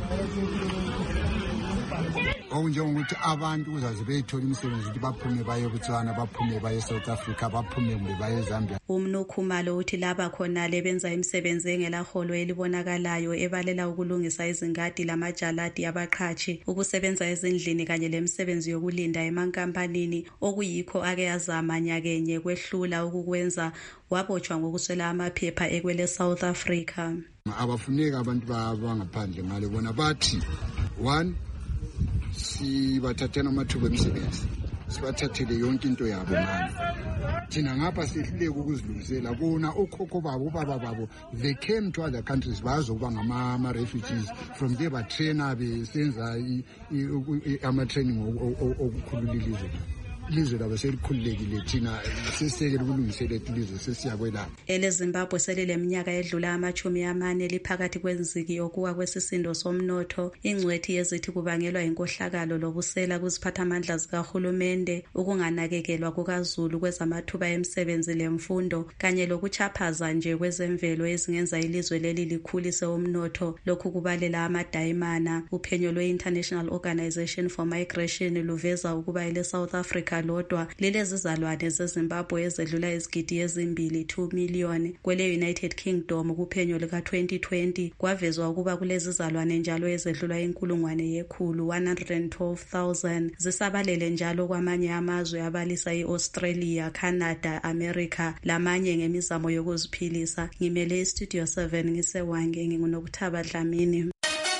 Okunjengokuthi abantu uzaze beyithola imisebenzi ukuthi baphume baye eBotswana, baphume baye eSouth Africa, baphume kumbe baye eZambia. Umnu Khumalo uthi laba khona lebenza imisebenzi engelaholo elibonakalayo ebalela ukulungisa izingadi lamajaladi abaqhashi, ukusebenza ezindlini kanye lemisebenzi yokulinda emankampanini okuyikho ake yazama nyakenye kwehlula ukukwenza wabotshwa ngokuswela amaphepha ekwele South Africa. Abafuneka abantu bangaphandle ngale bona bathi 1 sibathathela amathuba emisebenzi, sibathathele yonke into yabo manje. Thina ngapha sihluleke ukuzilungisela bona okhokho babo ubaba babo they came to other countries bazokuba ngama-refugees from there batraina besenza ama-training okukhulula ilizwe. ilizwe labo selikhululekile thina sesisekele ukulungisela ilizwe sesiyakwelapha. EleZimbabwe selileminyaka edlula 40 liphakathi kwenziki yokuwa kwesisindo somnotho. Ingcwethi yezithi kubangelwa inkohlakalo lobusela kuziphathamandla zikahulumende, ukunganakekelwa kukazulu kwezamathuba emisebenzi lemfundo kanye lokuchaphaza nje kwezemvelo ezingenza ilizwe leli likhulise umnotho. Lokhu kubalela amadayimana. Uphenyo lwe-International Organization for Migration luveza ukuba ile-South Africa lodwa lilezizalwane zeZimbabwe ezedlula izigidi ezimbili 2 million. Kwele-United Kingdom kuphenyo lika-2020 kwavezwa ukuba kulezizalwane njalo ezedlula 112,000. Zisabalele njalo kwamanye amazwe abalisa i-Australia, Canada, America lamanye ngemizamo yokuziphilisa. Ngimele iStudio 7 ngisewange nginguNokuthaba Dlamini.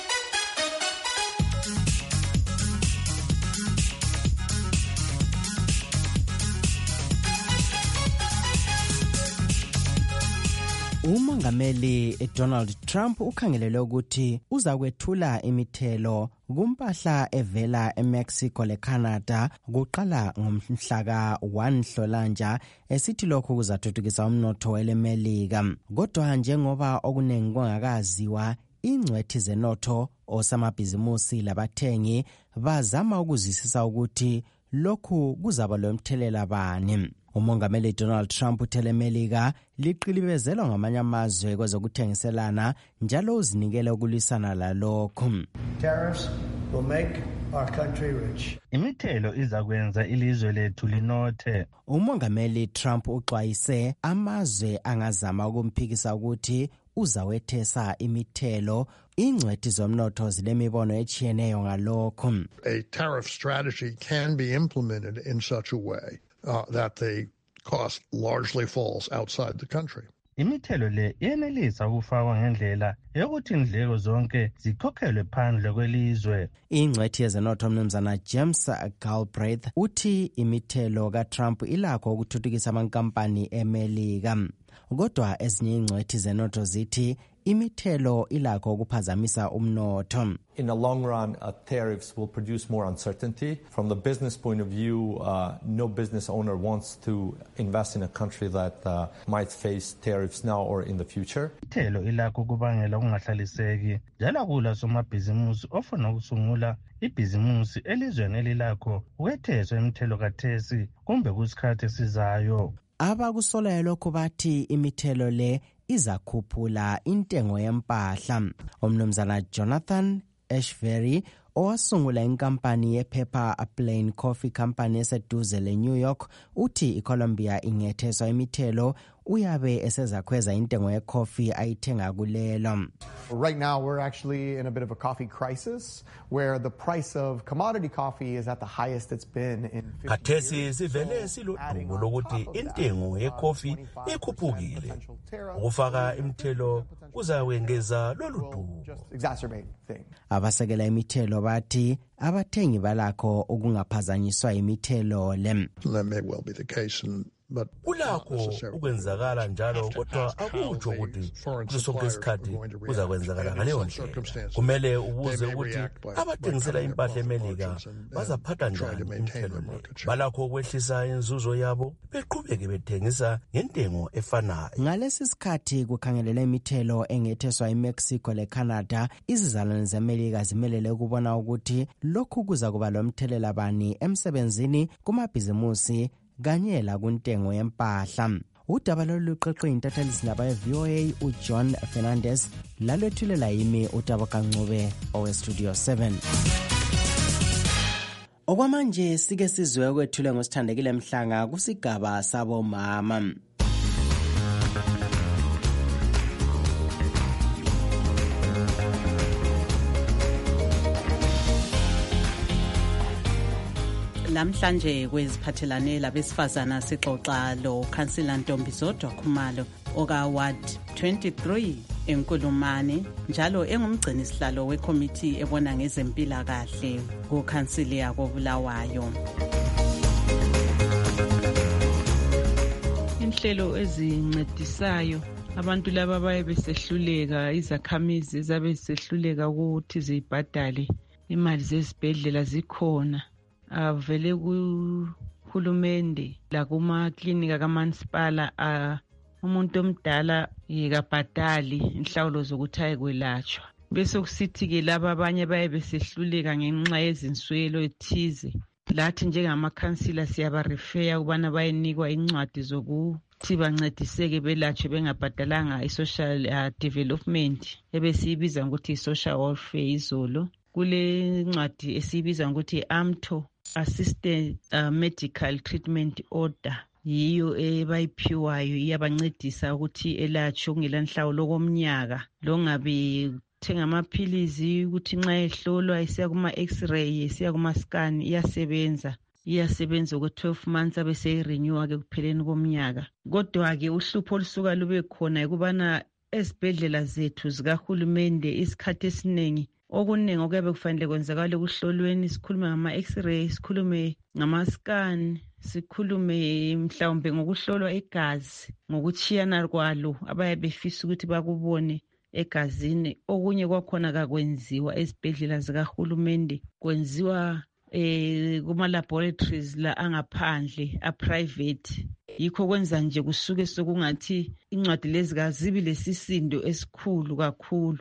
Umongameli Donald Trump ukhangelele ukuthi uza kwethula imithelo kumpahla evela eMexico leCanada kuqala ngomhla ka-1 Nhlolanja, esithi lokhu kuzathuthukisa umnotho welemelika. Kodwa njengoba okuningi kungakaziwa, ingcwethi zenotho osamabhizimusi labathengi bazama ukuzwisisa ukuthi lokhu kuzaba lomthelela bani. Umongameli Donald Trump uthelemelika liqilibezelwa ngamanye amazwe kwezokuthengiselana njalo uzinikele ukulwisana lalokho. Tariffs will make our country rich. Imithelo izakwenza ilizwe lethu linothe. Umongameli Trump uxwayise amazwe angazama ukumphikisa ukuthi uzawethesa imithelo. Ingcwethi zomnotho zilemibono etshiyeneyo ngalokho. A tariff strategy can be implemented in such a way that the cost largely falls outside the country. Imithelo le yenelisa ukufakwa ngendlela yokuthi indleko zonke zikhokhelwe phandle kwelizwe. Ingcwethi yezenotho mnumzana James Galbraith uthi imithelo kaTrump ilakho ukuthuthukisa amankampani eMelika. Kodwa ezinye ingcwethi zenotho zithi imithelo ilakho ukuphazamisa umnotho. In the long run, tariffs will produce more uncertainty. From the business point of view, no business owner wants to invest in a country that might face tariffs now or in the future. Imithelo ilakho kubangela ukungahlaliseki njalo kula somabhizimusi ofuna ukusungula ibhizimusi elizweni elilakho ukwetheswa imithelo kathesi kumbe kusikhathi esizayo. Abakusolayo lokho bathi imithelo le izakhuphula intengo yempahla. Umnumzana Jonathan Ashbury owasungula inkampani yephepha Plain Coffee Company eseduze leNew York uthi iColombia ingetheswa imithelo uyabe esezakhweza intengo yecoffee ayithenga kulelo. Right now we're actually in a bit of a coffee crisis where the price of commodity coffee is at the highest it's been in 50 years. Kathesi sivele silodumo lokuthi intengo yecoffee ikhuphukile. Ukufaka imithelo kuzawengeza lolu dumo. Abasekela imithelo bathi abathengi balakho ukungaphazanyiswa imithelo le. That may well be the case kulakho ukwenzakala njalo, kodwa akutsho ukuthi kusonke isikhathi kuzakwenzakala ngaleyo ndlela. Kumele ubuze ukuthi abathengisela impahla eMelika bazaphatha njani imithelo le. Balakho ukwehlisa inzuzo yabo beqhubeke bethengisa ngentengo efanayo. Ngalesi sikhathi kukhangelele imithelo engetheswa eMexico leCanada, izizalwane zeMelika zimelele ukubona ukuthi lokhu kuza kuba lomthelela bani emsebenzini, kumabhizimusi kanye lakuntengo yempahla. Udaba lolu luqoqwe intathalisi ndaba ye-VOA uJohn Fernandez lalwethulela yimi uTaboka Ncube oweStudio 7. Okwamanje sike sizwe ukwethula ngosithandekile Mhlanga kusigaba sabomama. Namhlanje kweziphathelane labesifazana sixoxa lo Councillor Ntombizodwa Khumalo oka Ward 23 eNkulumane, njalo engumgcini sihlalo wekomiti ebona ngezempilakahle ku Council yako Bulawayo. Inhlelo ezincedisayo abantu laba baye besehluleka, izakhamizi zabe sehluleka ukuthi zibhadale imali zezibhedlela zikhona. Avele hulumende lakumaklinika kamansipala umuntu omdala kabhadali inhlawulo zokuthi ayekwelatshwa. Bese kusithi-ke laba abanye baye besehluleka ngenxa yezinswelo ethize. Lathi njengamakhansila siyabarefeya ukubana bayenikwa incwadi zokuthi bancediseke belatshwe bengabhadalanga i-social development ebesiyibiza ngokuthi i-social welfare izolo. Kule ncwadi esiyibiza ngokuthi i-AMTO, Assisted Medical Treatment Order, yiyo ebayiphiwayo iyabancedisa ukuthi elatshwe kungela nhlawulo komnyaka. Lo ngabe thenga amaphilizi ukuthi nxa ehlolwa isiya kuma-x-ray isiya kuma-scan iyasebenza okwe-12 months abeseyirenewa-ke kupheleni komnyaka. Kodwa-ke uhlupho olusuka lube khona ukubana ezibhedlela zethu zikahulumende isikhathi esiningi okuningi okuyabe kufanele kwenzakala ekuhlolweni, sikhulume ngama-x-ray, sikhulume ngama-scan, sikhulume mhlawumbe ngokuhlolwa igazi ngokutshiyana kwalo abayabe befisa ukuthi bakubone egazini. Okunye kwakhona kakwenziwa ezibhedlela zikahulumende, kwenziwa kuma-laboratories la angaphandle a-private. Yikho kwenza nje kusuke sokungathi incwadi lezi kazibi lesisindo esikhulu kakhulu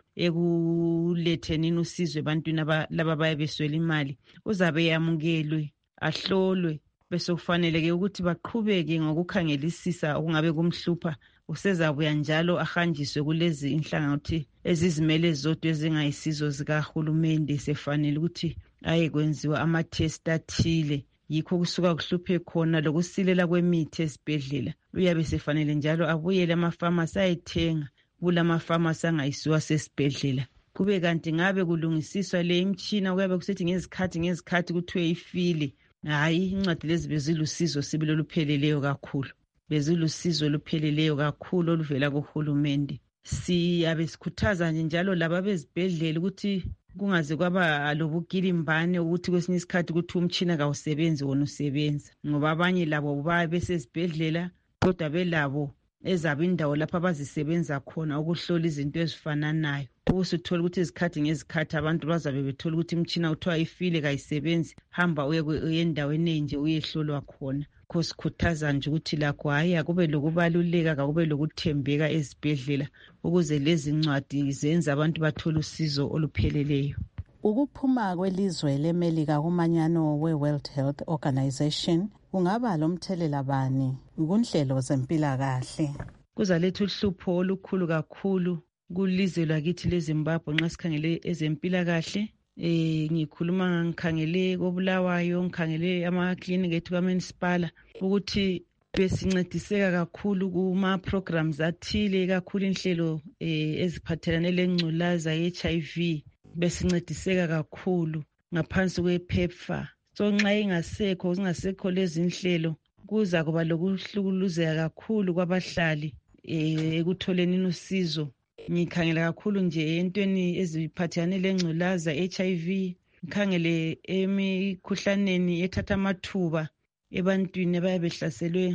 ekulethenini usizo ebantwini laba baye beswela imali. Uzabe yamukelwe ahlolwe bese kufanele-ke ukuthi baqhubeke ngokukhangelisisa okungabe kumhlupha. Usezabuya njalo ahanjiswe kulezi inhlangothi ezizimele zodwa ezingayisizo zikahulumende, sefanele ukuthi ayekwenziwa ama-test athile. Yikho kusuka kuhluphe khona lokusilela kwemithi esibhedlela. Uyabe sefanele njalo abuyele amafamasi ayethenga kulamafamasi angayisiwa sesibhedlela. Kube kanti ngabe kulungisiswa le imtshina kuyabe kusithi ngezikhathi kuthiwe ifile. Hayi, incwadi lezi bezilusizo sibili olupheleleyo kakhulu. Bezilusizo olupheleleyo kakhulu oluvela kuhulumende. Siyabe sikhuthaza njalo laba bezibhedlela ukuthi kungaze kwaba lobukilimbane ukuthi kwesinye isikhathi kuthi umtshina kawusebenzi wona usebenza, ngoba abanye labo babe besezibhedlela kodwa belabo ezabo indawo lapho abazisebenza khona ukuhlola izinto ezifananayo. Ubusuthola ukuthi izikhathi ngezikhathi abantu bazabe bethola ukuthi imtshina kuthiwa ifile kayisebenzi, hamba uye endaweni enje uyehlolwa khona. Kho sikhuthaza nje ukuthi lakho hayi akube lokubaluleka kakube lokuthembeka ezibhedlela ukuze lezi ncwadi zenze abantu bathole usizo olupheleleyo. Ukuphuma kwelizwe leMelika kumanyano we-World Health Organization kungaba lomthelela bani kunhlelo zempilakahle? Kuzaletha uhlupho olukhulu kakhulu kulizwe lakithi leZimbabwe nxa sikhangele ezempilakahle. Ngikhuluma ngikhangele koBulawayo, ngikhangele amaklinika ethu kamunicipal ukuthi besincediseka kakhulu kuma-programs athile, kakhulu inhlelo eziphathelane lengculaza ye-HIV. Besincediseka kakhulu ngaphansi kwe-PEPFAR. So nxa zingasekho lezi inhlelo kuza kuba lokuhlukuluzeka kakhulu kwabahlali ekutholeni usizo. Ngikhangela kakhulu nje entweni eziphathelane lengculaza HIV, ngikhangele emikhuhlaneni ethatha amathuba ebantwini abayabe behlaselwe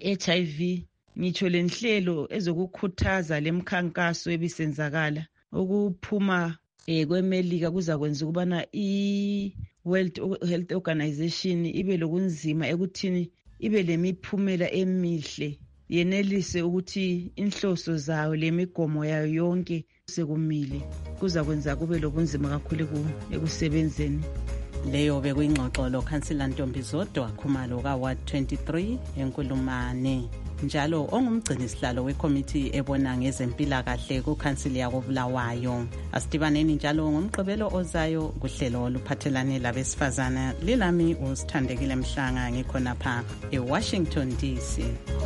HIV. Ngitsho lenhlelo ezokukhuthaza lemkhankaso ebisenzakala ukuphuma kweMelika kuzakwenza ukubana i-World Health Organization ibe lokunzima ekuthini ibe lemiphumela emihle, yenelise ukuthi inhloso zayo lemigomo yayo yonke sekumile. Kuzakwenza kube lobunzima kakhulu ekusebenzeni. Leyo bekuyingxoxo loKhansila Ntombizodwa Khumalo ka-Ward 23 eNkulumane, njalo ongumgcinisihlalo wekomiti ebona ngezempilakahle kukhansili yakoBulawayo. Asidibaneni njalo ngomgqibelo ozayo kuhlelo oluphathelane labesifazana. Lilami uSithandekile Mhlanga, ngikhonapha eWashington DC.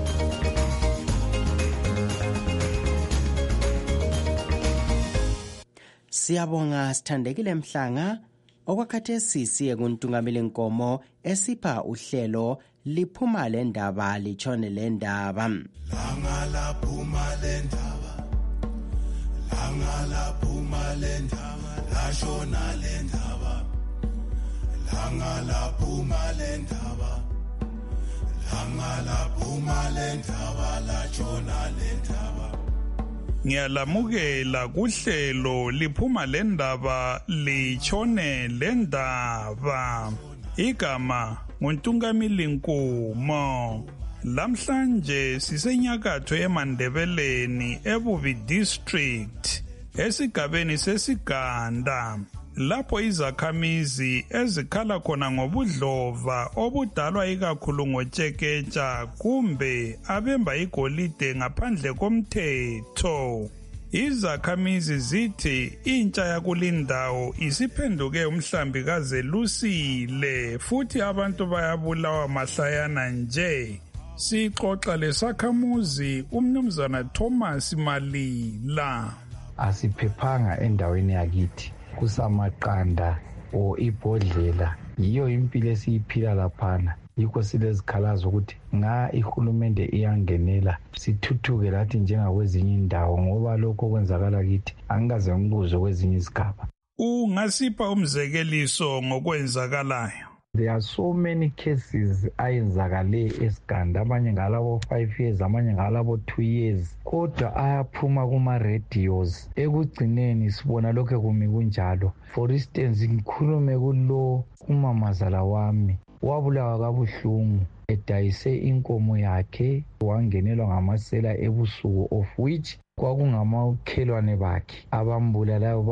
Siyabonga Sithandekile Mhlanga. Okwakhathesi siye kuntungameli nkomo esipha uhlelo liphuma le ndaba litshone le ndaba. Langa laphuma le ndaba, langa laphuma le ndaba, lashona le ndaba. Langa laphuma le ndaba, langa laphuma le ndaba, lashona le ndaba. Ngiyalamukela kuhlelo liphuma lendaba litshone lendaba. Igama nguNtungamili Nkumo. Lamhlanje sisenyakatho eMandebeleni eBubi district esigabeni seSiganda lapho izakhamizi ezikhala khona ngobudlova obudalwa ikakhulu ngotsheketsha kumbe abemba igolide ngaphandle komthetho. Izakhamizi zithi intsha yakulindawo isiphenduke umhlambi kazelusile futhi abantu bayabulawa mahlayana nje. Sixoxa lesakhamuzi umnumzana Thomas Malila. Asiphephanga endaweni yakithi, kusamaqanda o ibhodlela, yiyo impilo esiyiphila laphana. Yikho silezikhalazo ukuthi ihulumende iyangenela sithuthuke lathi njengakwezinye indawo, ngoba lokho kwenzakala kithi angikaze ngibuze kwezinye izigaba. Ungasipha umzekeliso ngokwenzakalayo? There are so many cases ayenzakale esiganda, amanye ngalabo 5 years, amanye ngalabo 2 years, kodwa ayaphuma kuma-radios. Ekugcineni sibona lokho kumi kunjalo. For instance, ngikhulume kulo umamazala wami wabulawa kabuhlungu edayise inkomo yakhe, wangenelwa ngamasela ebusuku, of which kwakungamakhelwane bakhe abambulalayo.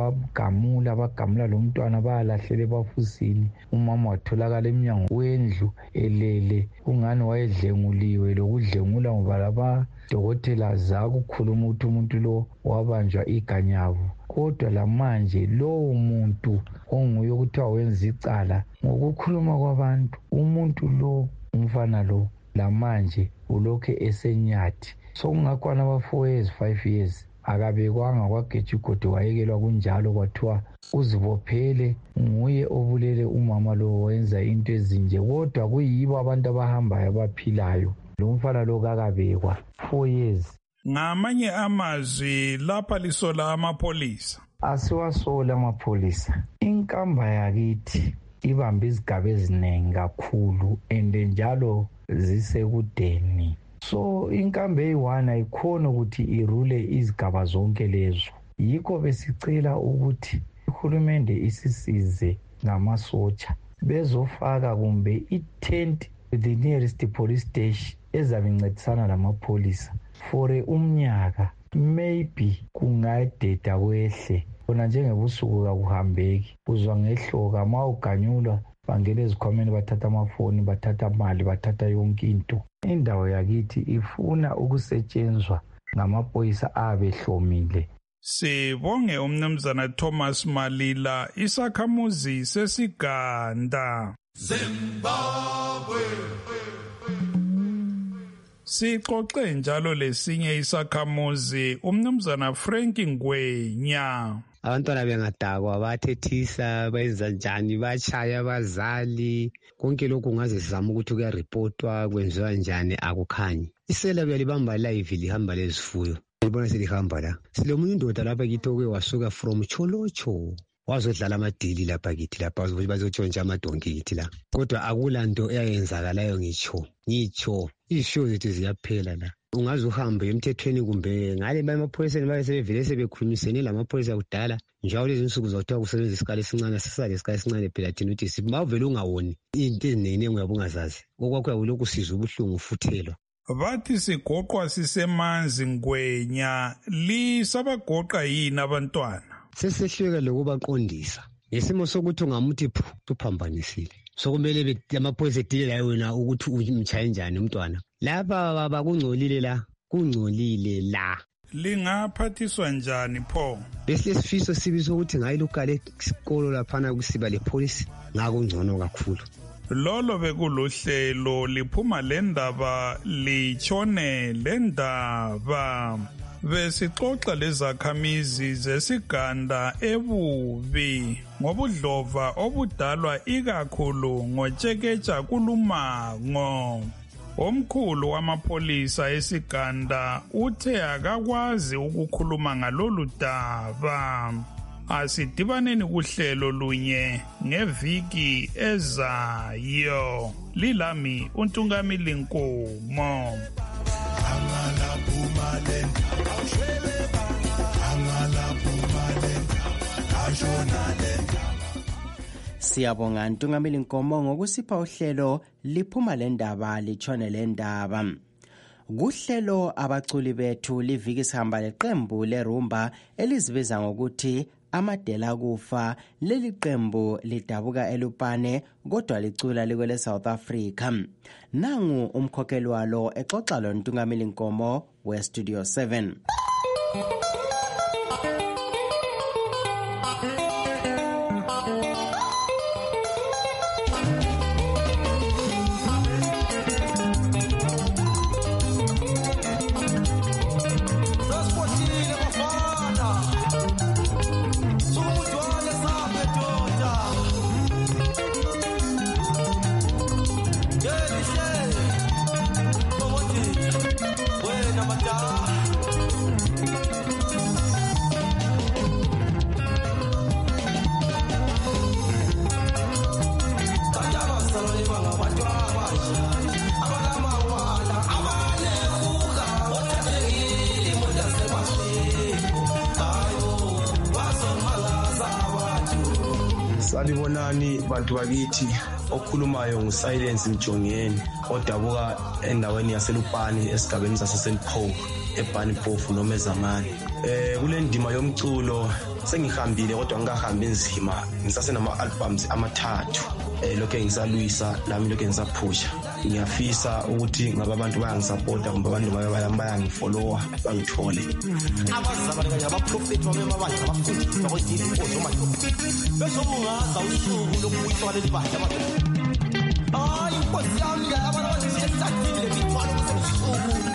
Bagamula lo mntwana bayalahlela ebafusini. Umama watholakala emnyango wendlu elele, kungani wayedlenguliwe lokudlengula ngoba labadokotela zakukhuluma ukuthi umuntu lo wabanjwa iganyavu. Kodwa lamanje lowo muntu onguye kuthiwa wenza icala, ngokukhuluma kwabantu umuntu lo, umfana lo, lamanje ulokhe esenyathi. Sokungakwana aba 4 years 5 years akabekwanga kwageja ugodo, wayekelwa kunjalo kwathiwa uzibophele, nguye obulele umama lo wenza into ezinje. Kodwa kuyibo abantu abahambayo abaphilayo. Lo mfana lo kakabekwa 4 years. Ngamanye amazwi lapha lisola amapholisa. Asiwasola amapholisa. Inkamba yakithi ibambe izigaba eziningi kakhulu ende njalo zisekudeni. So inkamba eyi-1 ayikhona ukuthi irule izigaba zonke lezo. Yikho besicela ukuthi uhulumende isisize ngamasotsha bezofaka kumbe i-tent the nearest police station ezabe incedisana lamapholisa for umnyaka. Maybe kungadeda kwehle, khona njengebusuku kakuhambeki, uzwa ngehloka ma uganyulwa bangena ezikhwameni bathatha amafoni, bathatha imali, bathatha yonke into. Indawo yakithi ifuna ukusetshenzwa ngamaphoyisa abehlomile. Sibonge umnumzana Thomas Malila, isakhamuzi seSiganda. Zimbabwe. Sixoxe njalo lesinye isakhamuzi umnumzana Frank Ngwenya. Abantwana bengadakwa bathethisa, bayenza njani, bachaya abazali, konke lokhu ngaze sizama ukuthi kuyarepotwa kwenziwa njani akukhanyi. Isela buyalibamba live lihamba lezifuyo. Libona selihamba la. Silomunye indoda lapha kithi oke wasuka from Cholocho wazodlala amadili lapha kithi lapha bazotshontsha amadonki kithi la. Kodwa akulanto eyayenzakalayo ngitsho ishow zethu ziyaphela la. Ungaze uhambe emthethweni kumbe ngale bamaphoyiseni bayesebevele sebekhulumisene lamaphoyisa kudala, njalo lezi insuku zothiwa kusebenza isikali esincane, sisale isikali esincane phela thina uthi sibavele ungawoni into ezinengi uyabe ungazazi. Okwakho uyabulokhu sizwe ubuhlungu ufuthelwa. Bathi sigoqwa sisemanzi Ngwenya, lisabagoqa yini abantwana? Sesehluleka lokubaqondisa ngesimo sokuthi ungamuthi uphambanisile. Sokumele amaphoyisa edilela wena ukuthi umchaye njani umntwana. Lapha bakungcolile la, kungcolile la. Lingaphathiswa njani pho? Besisifiso sibi sokuthi ngayilukale isikolo laphana kusiba lepolice ngakungcono kakhulu. Lolo bekuluhlelo liphuma lendaba litshone lendaba. Besixoxa lezakhamizi zeSiganda eBubi ngobudlova obudalwa ikakhulu ngotsheketsha kulumango. Omkhulu wamapholisa eSiganda uthe akakwazi ukukhuluma ngalolu daba. Asidibaneni kuhlelo lunye ngeviki ezayo. Lilami uNtungamili Nkumo. Siyabonga Ntungameli Nkomo ngokusipha uhlelo liphuma lendaba litshone lendaba. Kuhlelo abaculi bethu liviki sihamba leqembu lerumba elizibiza ngokuthi Amadela kufa. Leli qembu lidabuka eLupane kodwa licula likwele South Africa. Nangu umkhokheli walo exoxa lo Ntungameli Nkomo we Studio 7. Salibonani bantu bakithi, okhulumayo nguSilence Mjongeni odabuka endaweni yaseLupane esigabeni saseSeliphofu eBaniphofu noma eZamani. Kule ndima yomculo sengihambile kodwa ngikahambi nzima, ngisasenama albums amathathu. Lokho ngisalwisa lami, lokho ngisaphusha. Ngiyafisa ukuthi ngabe abantu bayangisupporta kumbe abantu bayangifollowa bangithole. Abazabani kanye abaprofeti bamabandla abafundisi bakwedini inkozo madoda bezobungaza usuku lokubuyiswa leli bandla amadoda. Hayi inkosi yami abantu abasesatile lemithwalo kusebusuku.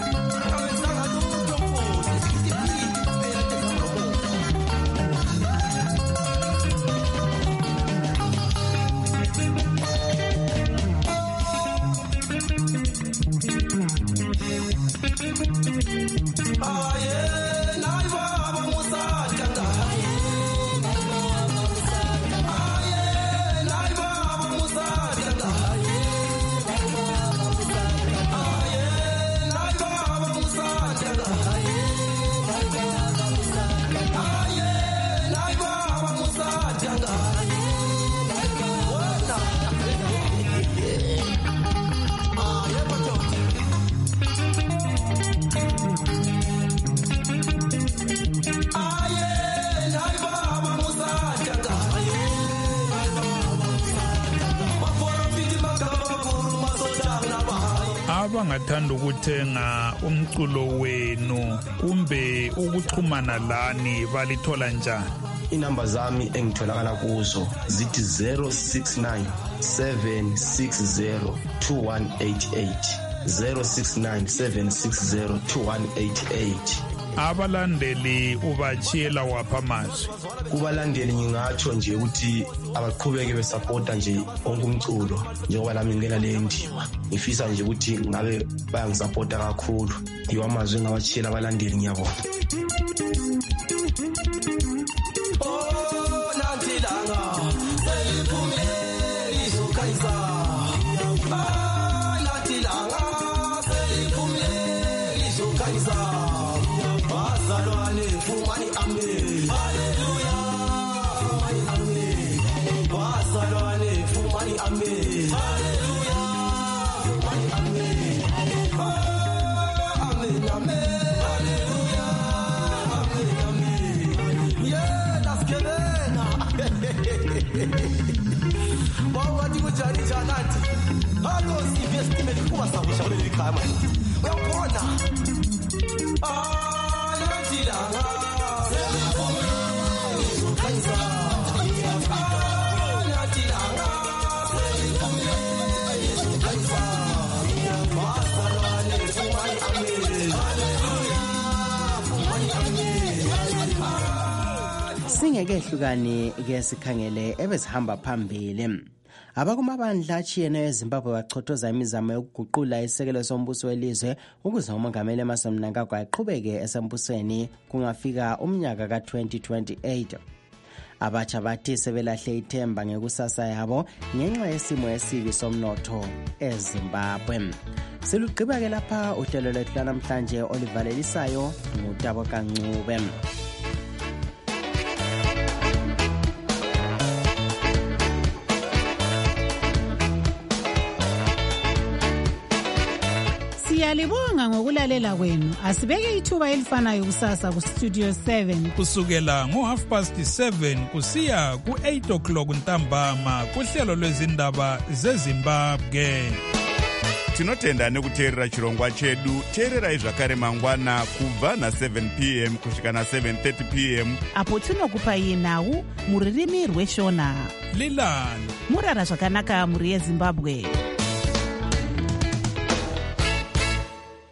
Abangathanda ukuthenga umculo wenu kumbe ukuxhumana lani balithola njani? Inamba zami engitholakala kuzo zithi 069 760 2188 069 760 2188. Abalandeli ubachiyela wapha amazwi? Kubalandeli ngingatsho nje ukuthi abaqhubeke besupporta nje onke umculo njengoba lami ngena le ndima. Ngifisa nje ukuthi ngabe bayangisupporta kakhulu. Yiwa amazwi ngawachiyela abalandeli, ngiyabonga. Singekehlukani ke sikhangele ebesihamba phambili. Abakumabandla achiyeneyo eZimbabwe bachothoza imizamo yokuguqula isekelo sombuso welizwe ukuze umongameli Emmerson Mnangagwa aqhubeke esembusweni kungafika umnyaka ka-2028. Abatsha bathi sebelahle ithemba ngekusasa yabo ngenxa yesimo esibi somnotho eZimbabwe. Silugqiba ke lapha uhlelo lwethu namhlanje olivalelisayo nguTabo Kancube. Siyalibonga ngokulalela kwenu. Asibeke ithuba elifanayo kusasa ku Studio 7 kusukela ngo7:30 kusiya ku8:00 ntambama kuhlelo lwezindaba zeZimbabwe. Tinotenda nekuteerera chirongwa chedu. Teererai zvakare mangwana kubva na7 p.m. kusvika na7:30 p.m. apo tinokupai nhau muririmi rweshona. Lilani murara zvakanaka muri yeZimbabwe.